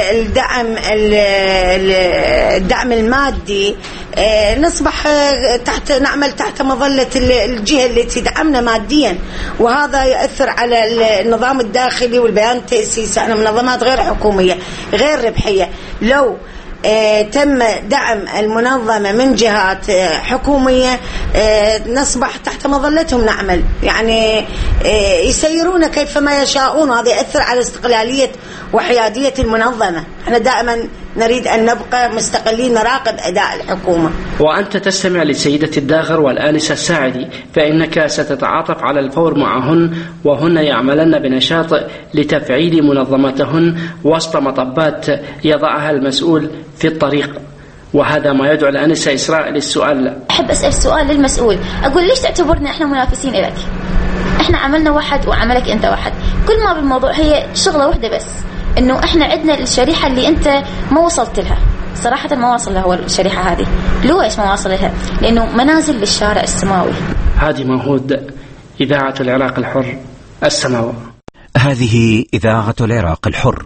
الدعم المادي نصبح نعمل تحت مظلة الجهة التي تدعمنا ماديا، وهذا يؤثر على النظام الداخلي والبيان التأسيسي. احنا منظمات غير حكومية غير ربحية، لو تم دعم المنظمة من جهات حكومية نصبح تحت مظلتهم نعمل، يعني يسيرون كيفما يشاءون، وهذا يأثر على استقلالية وحيادية المنظمة. احنا دائما نريد أن نبقى مستقلين، نراقب أداء الحكومة. وأنت تستمع لسيدة الداغر والآنسة الساعدي، فإنك ستتعاطف على الفور معهن، وهن يعملن بنشاط لتفعيل منظمتهن وسط مطبات يضعها المسؤول في الطريق. وهذا ما يدعو الآنسة إسراء للسؤال. أحب أسأل سؤال للمسؤول، أقول ليش تعتبرنا إحنا منافسين إليك؟ احنا عملنا واحد وعملك انت واحد. كل ما بالموضوع هي شغله واحده بس، انه احنا عندنا الشريحه اللي انت ما وصلت لها. صراحه ما وصل لها هو الشريحه هذه. لو ايش ما وصل لها؟ لانه منازل للشارع السماوي. هادي موهود، إذاعة العراق الحر، السماوة. هذه إذاعة العراق الحر.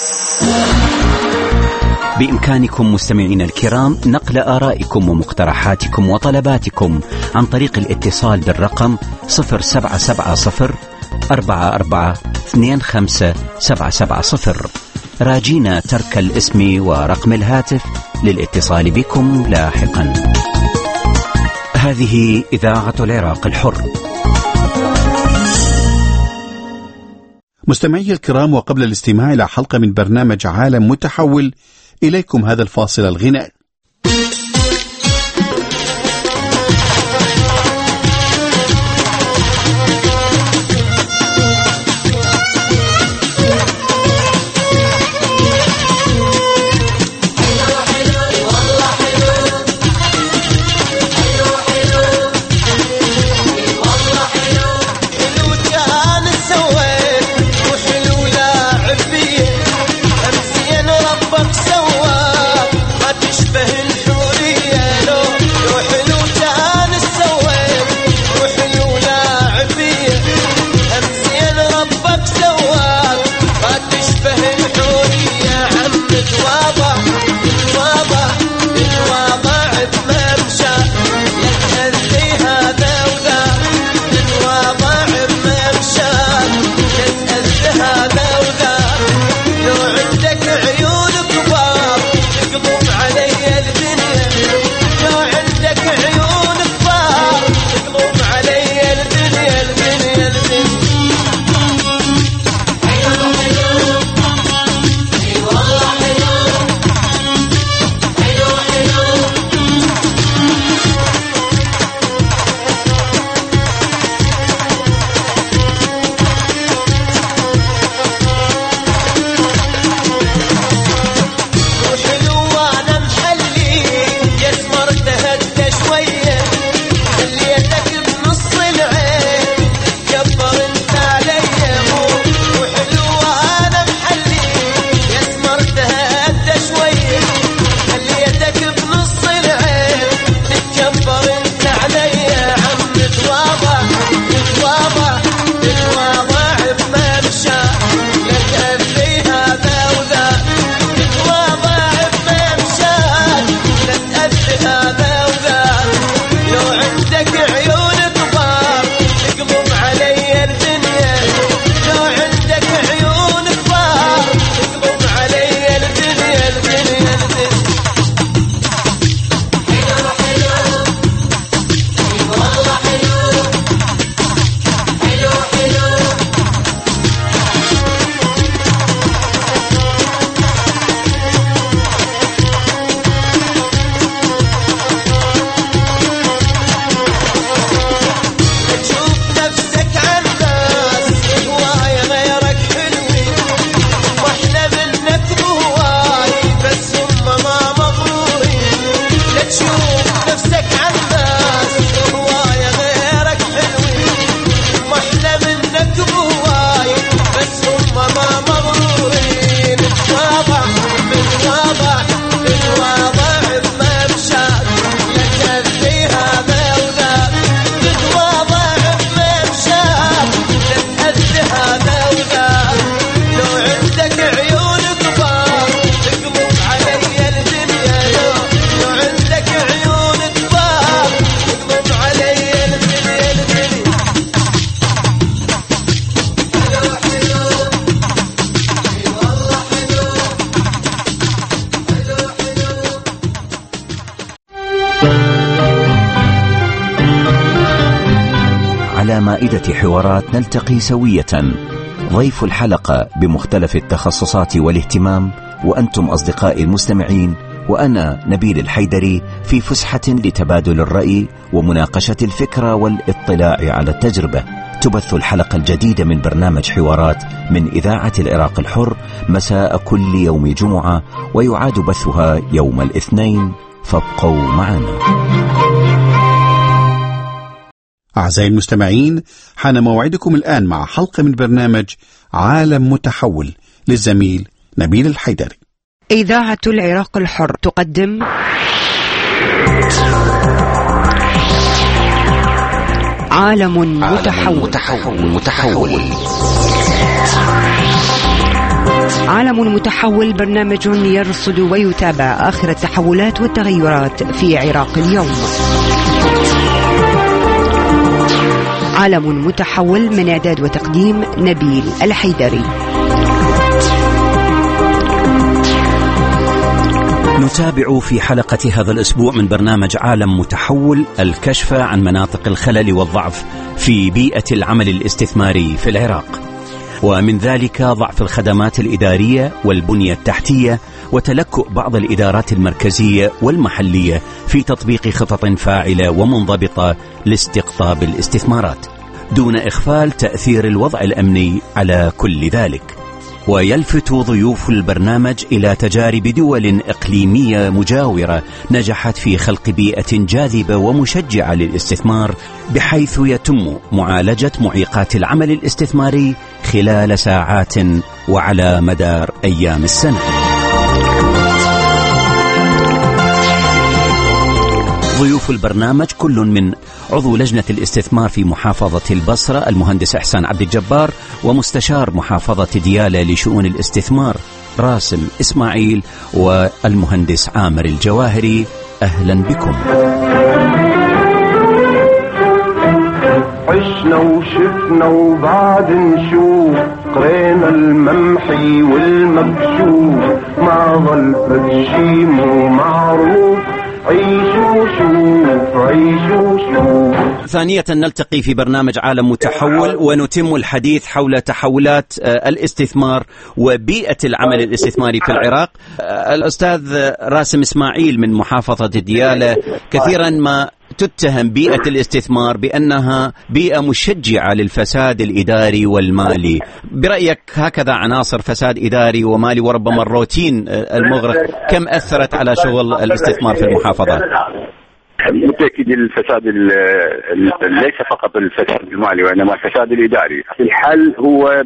بإمكانكم مستمعين الكرام نقل آرائكم ومقترحاتكم وطلباتكم عن طريق الاتصال بالرقم 0770 4425 راجين ترك الاسم ورقم الهاتف للاتصال بكم لاحقا. هذه إذاعة العراق الحر. مستمعي الكرام، وقبل الاستماع إلى حلقة من برنامج عالم متحول، إليكم هذا الفاصل الغنائي. على مائدة حوارات نلتقي سوية، ضيف الحلقة بمختلف التخصصات والاهتمام، وأنتم أصدقائي المستمعين، وأنا نبيل الحيدري في فسحة لتبادل الرأي ومناقشة الفكرة والاطلاع على التجربة. تبث الحلقة الجديدة من برنامج حوارات من إذاعة العراق الحر مساء كل يوم جمعة، ويعاد بثها يوم الاثنين، فابقوا معنا. أعزائي المستمعين، حان موعدكم الآن مع حلقة من برنامج عالم متحول للزميل نبيل الحيدري. إذاعة العراق الحر تقدم عالم متحول. عالم متحول برنامج يرصد ويتابع آخر التحولات والتغيرات في عراق اليوم. عالم متحول من إعداد وتقديم نبيل الحيدري. نتابع في حلقة هذا الأسبوع من برنامج عالم متحول الكشف عن مناطق الخلل والضعف في بيئة العمل الاستثماري في العراق، ومن ذلك ضعف الخدمات الإدارية والبنية التحتية وتلكؤ بعض الإدارات المركزية والمحلية في تطبيق خطط فاعلة ومنضبطة لاستقطاب الاستثمارات، دون إغفال تأثير الوضع الأمني على كل ذلك. ويلفت ضيوف البرنامج إلى تجارب دول إقليمية مجاورة نجحت في خلق بيئة جاذبة ومشجعة للاستثمار، بحيث يتم معالجة معيقات العمل الاستثماري خلال ساعات وعلى مدار أيام السنة. ضيوف البرنامج كل من عضو لجنة الاستثمار في محافظة البصرة المهندس إحسان عبد الجبار، ومستشار محافظة ديالى لشؤون الاستثمار راسم إسماعيل، والمهندس عامر الجواهري. أهلا بكم. عشنا وشفنا وبعد نشوف، قرينا الممحي والمكشوف، ما ظل فدشي مو معروف، عيشوا شوف عيشوا شوف. ثانية نلتقي في برنامج عالم متحول ونتم الحديث حول تحولات الاستثمار وبيئة العمل الاستثماري في العراق. الأستاذ راسم إسماعيل من محافظة ديالى، كثيرا ما تتهم بيئة الاستثمار بأنها بيئة مشجعة للفساد الإداري والمالي. برأيك هكذا عناصر فساد إداري ومالي وربما الروتين المغرق كم أثرت على شغل الاستثمار في المحافظة؟ بالتأكيد الفساد ليس فقط الفساد المالي وإنما الفساد الإداري. الحل هو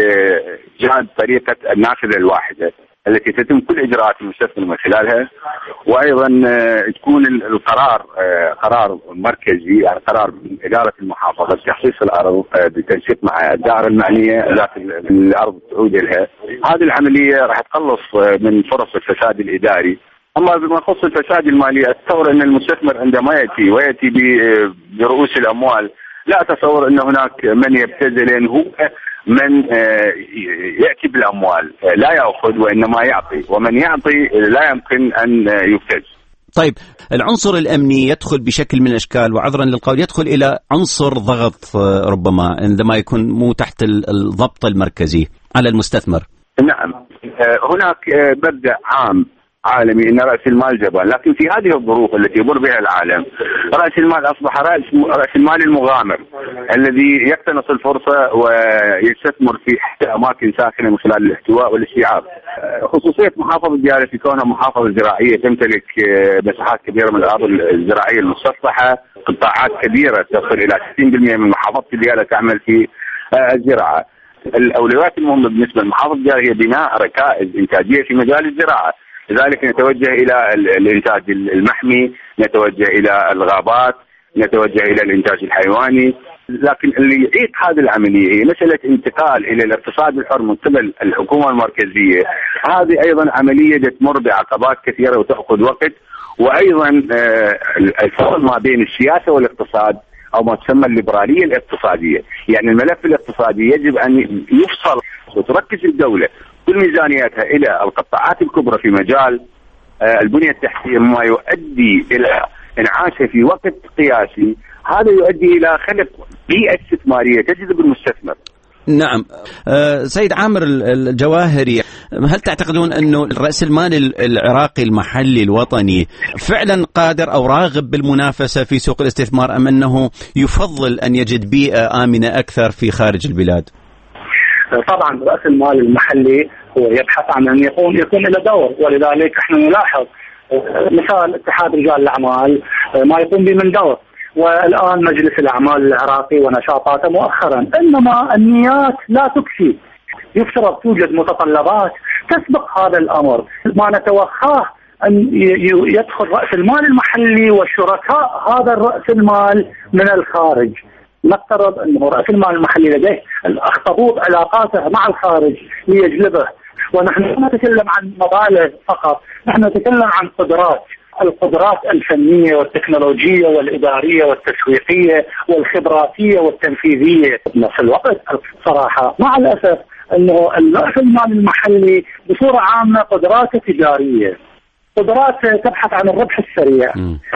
بجانب طريقة النافذة الواحدة التي تتم كل إجراءات المستثمر من خلالها، وأيضا تكون القرار قرار مركزي، يعني قرار من إدارة المحافظة بتخصيص الأرض بالتنسيق مع الدائرة المعنية ذات الأرض تعود لها. هذه العملية راح تقلص من فرص الفساد الإداري. أما بما يخص الفساد المالي، أتصور أن المستثمر عندما يأتي برؤوس الأموال لا أتصور أن هناك من يبتذل، هو من يأتي بالأموال لا يأخذ وإنما يعطي، ومن يعطي لا يمكن أن يبتز. طيب، العنصر الأمني يدخل بشكل من الأشكال، وعذرا للقول يدخل إلى عنصر ضغط ربما عندما يكون مو تحت الضبط المركزي على المستثمر. نعم، هناك مبدأ عام عالمي ان راس المال جبان، لكن في هذه الظروف التي يمر بها العالم راس المال اصبح راس المال المغامر الذي يقتنص الفرصه ويستثمر في اماكن ساخنه من خلال الاحتواء والاستيعاب. خصوصيه محافظه ديالى في كونها محافظه زراعيه تمتلك مساحات كبيره من الارض الزراعيه المسطحه، قطاعات كبيره تصل الى 60% من محافظه ديالى تعمل في الزراعه. الاولويات المهمه بالنسبه لمحافظه ديالى هي بناء ركائز انتاجيه في مجال الزراعه، لذلك نتوجه إلى الإنتاج المحمي، نتوجه إلى الغابات، نتوجه إلى الإنتاج الحيواني. لكن اللي يعيق هذه العملية هي مسألة انتقال إلى الاقتصاد الحر من قبل الحكومة المركزية. هذه أيضا عملية تمر بعقبات كثيرة وتأخذ وقت، وأيضا الفصل ما بين السياسة والاقتصاد أو ما تسمى الليبرالية الاقتصادية، يعني الملف الاقتصادي يجب أن يفصل وتركز الدولة كل ميزانياتها إلى القطاعات الكبرى في مجال البنية التحتية، مما يؤدي إلى انعاشها في وقت قياسي. هذا يؤدي إلى خلق بيئة استثمارية تجذب المستثمر. نعم. سيد عامر الجواهري، هل تعتقدون أنه رأس المال العراقي المحلي الوطني فعلا قادر أو راغب بالمنافسة في سوق الاستثمار، أم أنه يفضل أن يجد بيئة آمنة أكثر في خارج البلاد؟ طبعا رأس المال المحلي هو يبحث عن أن يكون له دور، ولذلك احنا نلاحظ مثال اتحاد رجال الأعمال ما يقوم به من دور، والآن مجلس الأعمال العراقي ونشاطاته مؤخرا. إنما النيات لا تكفي، يفترض توجد متطلبات تسبق هذا الأمر. ما نتوخاه أن يدخل رأس المال المحلي وشركاء هذا الرأس المال من الخارج. نفترض أنه رأس المال المحلي لديه الأخطبوط علاقاته مع الخارج ليجلبه، ونحن لا نتكلم عن مبالغ فقط، نحن نتكلم عن القدرات الفنية والتكنولوجية والإدارية والتسويقية والخبراتية والتنفيذية. في الوقت صراحة مع الأسف أنه رأس المال المحلي بصورة عامة قدراته تجارية، قدرات تبحث عن الربح السريع.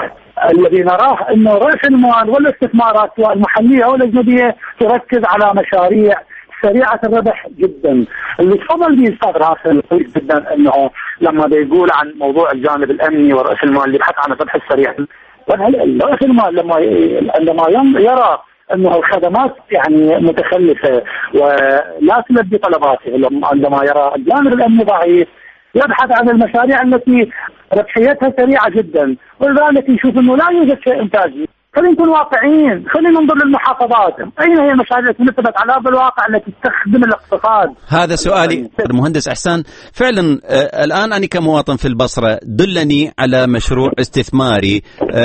الذي نراه أنه رأس المال والاستثمارات سواء المحلية أو الأجنبية تركز على مشاريع سريعة الربح جدا. اللي تفضل به أستاذ راسل جدا أنه لما بيقول عن موضوع الجانب الأمني ورأس المال اللي يبحث عن الربح السريع، رأس المال عندما يرى أنه الخدمات يعني متخلفة ولا تلبي طلباته، عندما يرى الجانب الأمني ضعيف يبحث عن المشاريع التي ربحيتها سريعة جدا، ولذلك يشوف أنه لا يوجد شيء إنتاجي. خلينا نكون واقعيين، خلينا ننظر للمحافظات، أين هي المشاريع التي نثبت على أرض الواقع التي تخدم الاقتصاد؟ هذا سؤالي المهندس إحسان. فعلا الآن أنا كمواطن في البصرة دلني على مشروع استثماري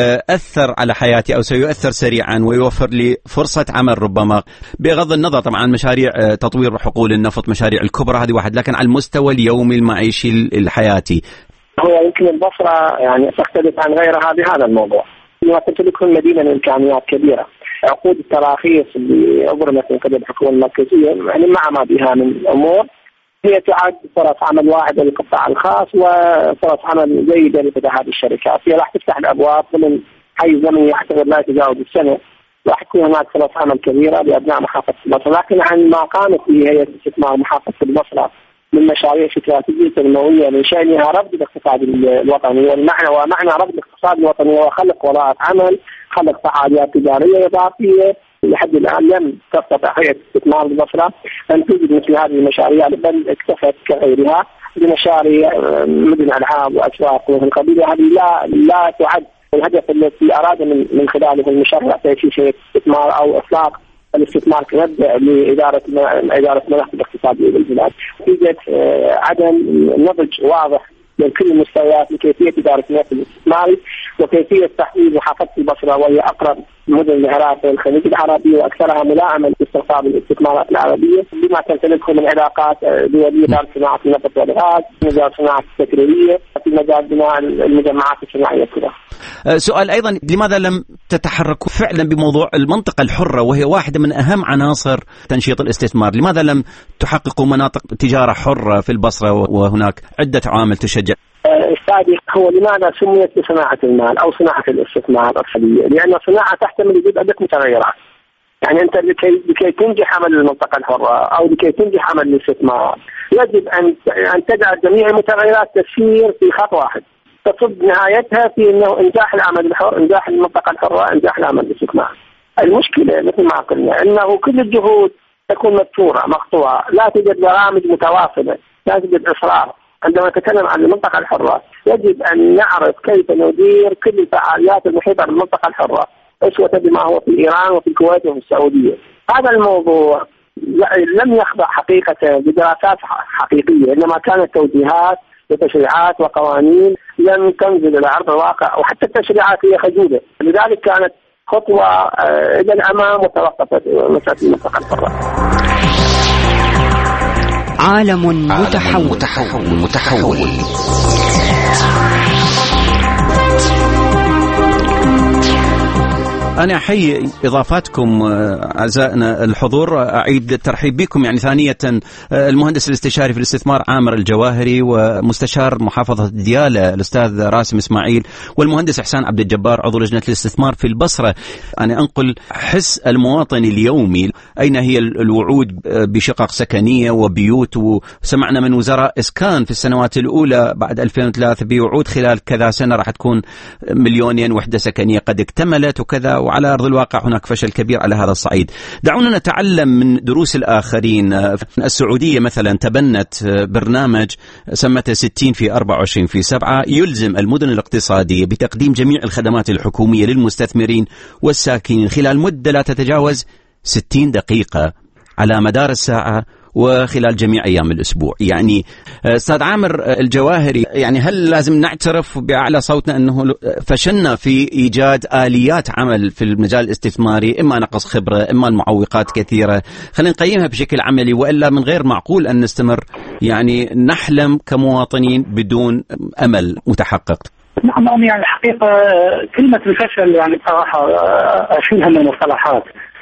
أثر على حياتي أو سيؤثر سريعا ويوفر لي فرصة عمل، ربما بغض النظر طبعا عن مشاريع تطوير حقول النفط، مشاريع الكبرى هذه واحد، لكن على المستوى اليومي المعيشي الحياتي. هو يمكن البصرة يعني تختلف عن غيرها بهذا الموضوع. تمتلك مدينة من إمكانيات كبيرة. عقود التراخيص اللي أبرمت من قبل الحكومة المركزية يعني مع ما بها من أمور هي تعد فرص عمل واحدة للقطاع الخاص وفرص عمل جيدة لفتحات الشركات. هي راح تفتح الأبواب ضمن حيز زمني يعتبر لا يتجاوز السنة، راح تكون هناك فرص عمل كبيرة لأبناء محافظة البصرة. لكن عن ما قامت به هيئة استثمار محافظة البصرة من مشاريع استراتيجية تنموية من شأنها ربط الاقتصاد الوطني، ومعنى ربط الاقتصاد الوطني هو خلق وظائف عمل، خلق فعاليات تجارية إضافية. لحد الآن لم تستطع هيئة استثمار البصرة أن توجد مثل هذه المشاريع، بل اكتفت كغيرها بمشاريع مدن ألعاب وأسواق ومن قبيل. هذه لا تعد الهدف الذي أراد من خلاله المشروع تأسيس هيئة استثمار أو إطلاق الاستثمار كمبدأ لإدارة مناخ الاقتصادية للبلاد. يوجد عدم نضج واضح من كل المستويات لكيفية إدارة المناخ الاستثماري وكيفية تحويل محافظة البصرة وهي أقرب مدن العراق والخليج العربي وأكثرها ملائمة لاستقطاب الاستثمارات العربية بما تمتلكه من علاقات دولية في صناعة النفط والغاز، في مجال صناعة البترولية، في مجال بناء المجمعات الصناعية كلها. سؤال أيضا، لماذا لم تتحركوا فعلا بموضوع المنطقة الحرة وهي واحدة من أهم عناصر تنشيط الاستثمار؟ لماذا لم تحققوا مناطق تجارة حرة في البصرة وهناك عدة عوامل تشجع؟ أستاذي، هو لماذا سميت بصناعة المال أو صناعة الاستثمار الخليجية؟ لأن الصناعة تحتمل وجود عدة متغيرات. يعني أنت لكي تنجح عمل المنطقة الحرة أو لكي تنجح عمل الاستثمار يجب أن تجعل جميع المتغيرات تسير في خط واحد تصب نهايتها في إنه إنجاح العمل الحر، إنجاح المنطقة الحرة، إنجاح العمل الاستثمار. المشكلة مثل ما قلنا أنه كل الجهود تكون مبتورة مقطوعة، لا توجد برامج متواصلة، لا توجد إصرار. عندما نتكلم عن المنطقة الحرة يجب أن نعرف كيف ندير كل الفعاليات المحيطة بالمنطقة الحرة أسوة بما هو في إيران وفي الكويت وفي السعودية. هذا الموضوع لم يخضع حقيقة بدراسات حقيقية، إنما كانت توجيهات وتشريعات وقوانين لم تنزل إلى أرض الواقع، وحتى التشريعات هي خجولة. لذلك كانت خطوة إلى الأمام وتوقفت مسألة المنطقة الحرة. عالم متحول. أنا أحيي إضافاتكم أعزائنا الحضور، أعيد الترحيب بكم يعني ثانية المهندس الاستشاري في الاستثمار عامر الجواهري، ومستشار محافظة ديالى الأستاذ راسم إسماعيل، والمهندس إحسان عبد الجبار عضو لجنة الاستثمار في البصرة. أنا أنقل حس المواطن اليومي، أين هي الوعود بشقق سكنية وبيوت، وسمعنا من وزراء إسكان في السنوات الأولى بعد 2003 بوعود خلال كذا سنة راح تكون 2,000,000 وحدة سكنية قد اكتملت وكذا، وعلى أرض الواقع هناك فشل كبير على هذا الصعيد. دعونا نتعلم من دروس الآخرين. السعودية مثلا تبنت برنامج سمته 60 في 24 في 7 يلزم المدن الاقتصادية بتقديم جميع الخدمات الحكومية للمستثمرين والساكنين خلال مدة لا تتجاوز 60 دقيقة على مدار الساعة وخلال جميع أيام الأسبوع. يعني أستاذ عامر الجواهري، يعني هل لازم نعترف بأعلى صوتنا أنه فشلنا في إيجاد آليات عمل في المجال الاستثماري، إما نقص خبرة إما المعوقات كثيرة؟ خلينا نقيمها بشكل عملي، وإلا من غير معقول أن نستمر يعني نحلم كمواطنين بدون أمل متحقق. نعم، يعني الحقيقة كلمة الفشل يعني بصراحة أشيلها من المصطلحات.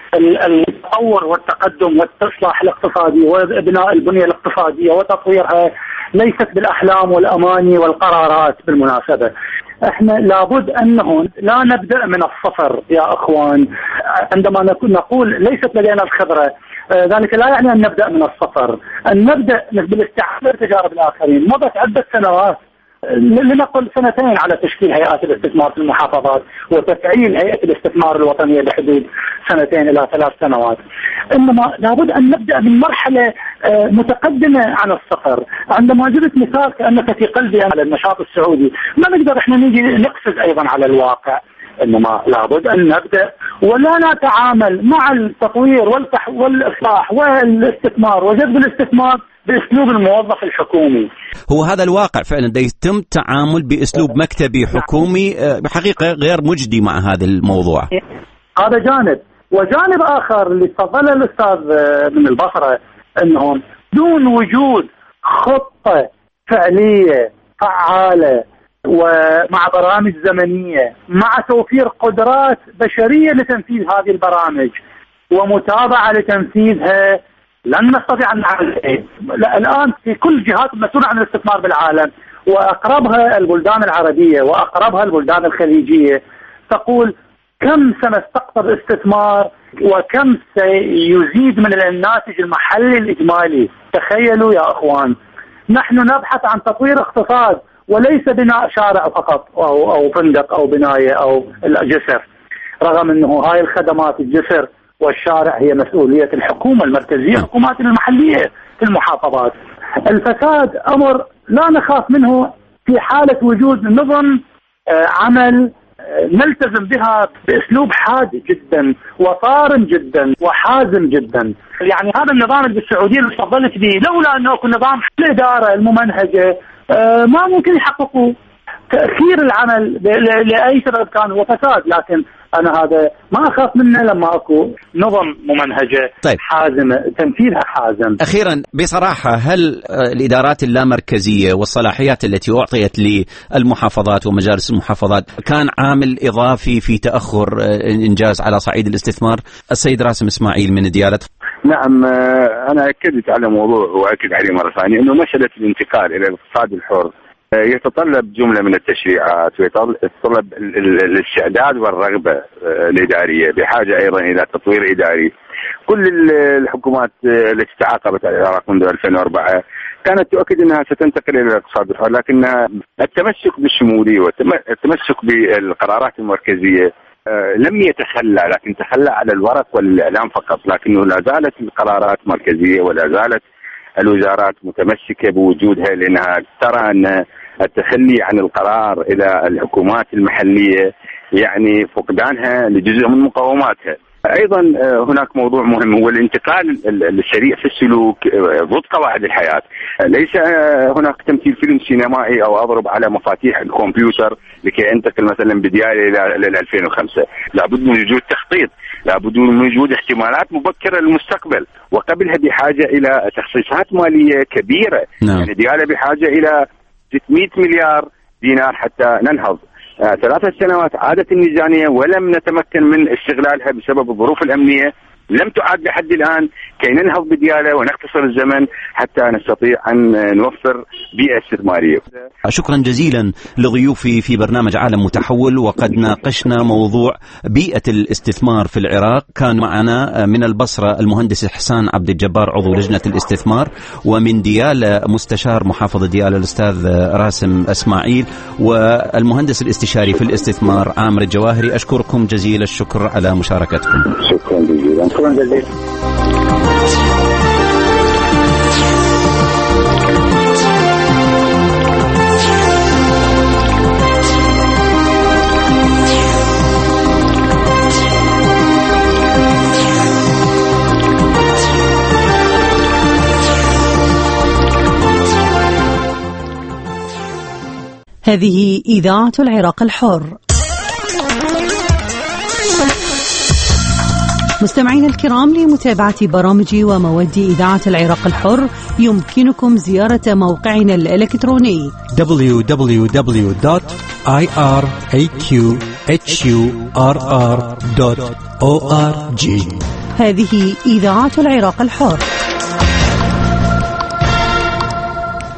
التطور والتقدم والإصلاح الاقتصادي وبناء البنية الاقتصادية وتطويرها ليست بالأحلام والأماني والقرارات. بالمناسبة احنا لابد أنه لا نبدأ من الصفر يا أخوان. عندما نقول ليست لدينا الخبرة، ذلك لا يعني أن نبدأ من الصفر، أن نبدأ بالاستعادة تجارب الآخرين. مضت عدة سنوات، لنقل 2 على تشكيل هيئات الاستثمار في المحافظات وتفعيل هيئة الاستثمار الوطنية بحدود 2 إلى 3 سنوات. إنما لابد أن نبدأ من مرحلة متقدمة عن الصفر. عندما جبت مثال كأنك في قلبي على النشاط السعودي، ما نقدر إحنا نيجي نقفز أيضا على الواقع، إنما لابد أن نبدأ ولا نتعامل مع التطوير والإصلاح والاستثمار وجذب الاستثمار بأسلوب الموظف الحكومي. هو هذا الواقع فعلا يتم تعامل بأسلوب مكتبي حكومي بحقيقة غير مجدي مع هذا الموضوع. هذا جانب، وجانب آخر اللي تفضل الأستاذ من البصرة، أنهم دون وجود خطة فعلية فعالة ومع برامج زمنية مع توفير قدرات بشرية لتنفيذ هذه البرامج ومتابعة لتنفيذها لن نستطيع أن نعمل. الآن في كل جهات المسؤولة عن الاستثمار بالعالم وأقربها البلدان العربية وأقربها البلدان الخليجية تقول كم سنستقطب استثمار وكم سيزيد من الناتج المحلي الإجمالي. تخيلوا يا أخوان، نحن نبحث عن تطوير اقتصاد وليس بناء شارع فقط أو فندق أو بناية أو جسر، رغم أنه هاي الخدمات الجسر والشارع هي مسؤولية الحكومة المركزية، الحكومات المحلية في المحافظات. الفساد أمر لا نخاف منه في حالة وجود نظم عمل نلتزم بها بأسلوب حاد جدا وصارم جدا وحازم جدا. يعني هذا النظام اللي بالسعودية اللي تفضلت به، لولا أنه يكون نظام الإدارة الممنهجة ما ممكن يحققوا تأخير العمل لأي سبب كان هو فساد. لكن أنا هذا ما أخاف منه لما أكو نظم ممنهجة حازمة تنفيذها حازم. أخيرا بصراحة، هل الإدارات اللامركزية والصلاحيات التي أعطيت للمحافظات ومجالس المحافظات كان عامل إضافي في تأخر الإنجاز على صعيد الاستثمار؟ السيد راسم إسماعيل من ديالة. نعم، أنا أكدت على موضوع وأكد عليه مرة ثانية أنه مسألة الانتقال إلى الاقتصاد الحر يتطلب جملة من التشريعات ويتطلب الاستعداد والرغبة الإدارية، بحاجة أيضا إلى تطوير إداري. كل الحكومات التي تعاقبت على العراق منذ 2004 كانت تؤكد أنها ستنتقل إلى الاقتصاد الحر، لكن التمسك بالشمولية والتمسك بالقرارات المركزية لم يتخلى، لكن تخلى على الورق والإعلام فقط. لكنه لا زالت القرارات مركزية ولا زالت الوزارات متمسكة بوجودها، لأنها ترى أن التخلي عن القرار إلى الحكومات المحلية يعني فقدانها لجزء من مقوماتها. أيضا هناك موضوع مهم هو الانتقال السريع في السلوك ضد قواعد الحياة. ليس هناك تمثيل فيلم سينمائي أو أضرب على مفاتيح الكمبيوتر لكي أنتقل مثلا بديالي إلى 2005. لابد من وجود تخطيط، لابد من وجود احتمالات مبكرة للمستقبل، وقبلها بحاجة إلى تخصيصات مالية كبيرة. يعني ديالة بحاجة إلى 600 مليار دينار حتى ننهض. 3 سنوات عادت الميزانية ولم نتمكن من استغلالها بسبب الظروف الأمنية لم تعد لحد الآن كي ننهض بديالة ونختصر الزمن حتى نستطيع أن نوفر بيئة استثمارية. شكرا جزيلا لضيوفي في برنامج عالم متحول، وقد ناقشنا موضوع بيئة الاستثمار في العراق. كان معنا من البصرة المهندس إحسان عبد الجبار عضو لجنة الاستثمار، ومن ديالة مستشار محافظة ديالة الأستاذ راسم إسماعيل، والمهندس الاستشاري في الاستثمار عامر الجواهري. أشكركم جزيل الشكر على مشاركتكم. شكرا جزيلا. شكرا جزيلا. هذه إذاعة العراق الحر. مستمعينا الكرام، لمتابعة برامج ومواد إذاعة العراق الحر يمكنكم زيارة موقعنا الإلكتروني www.iraqhurr.org. هذه إذاعة العراق الحر.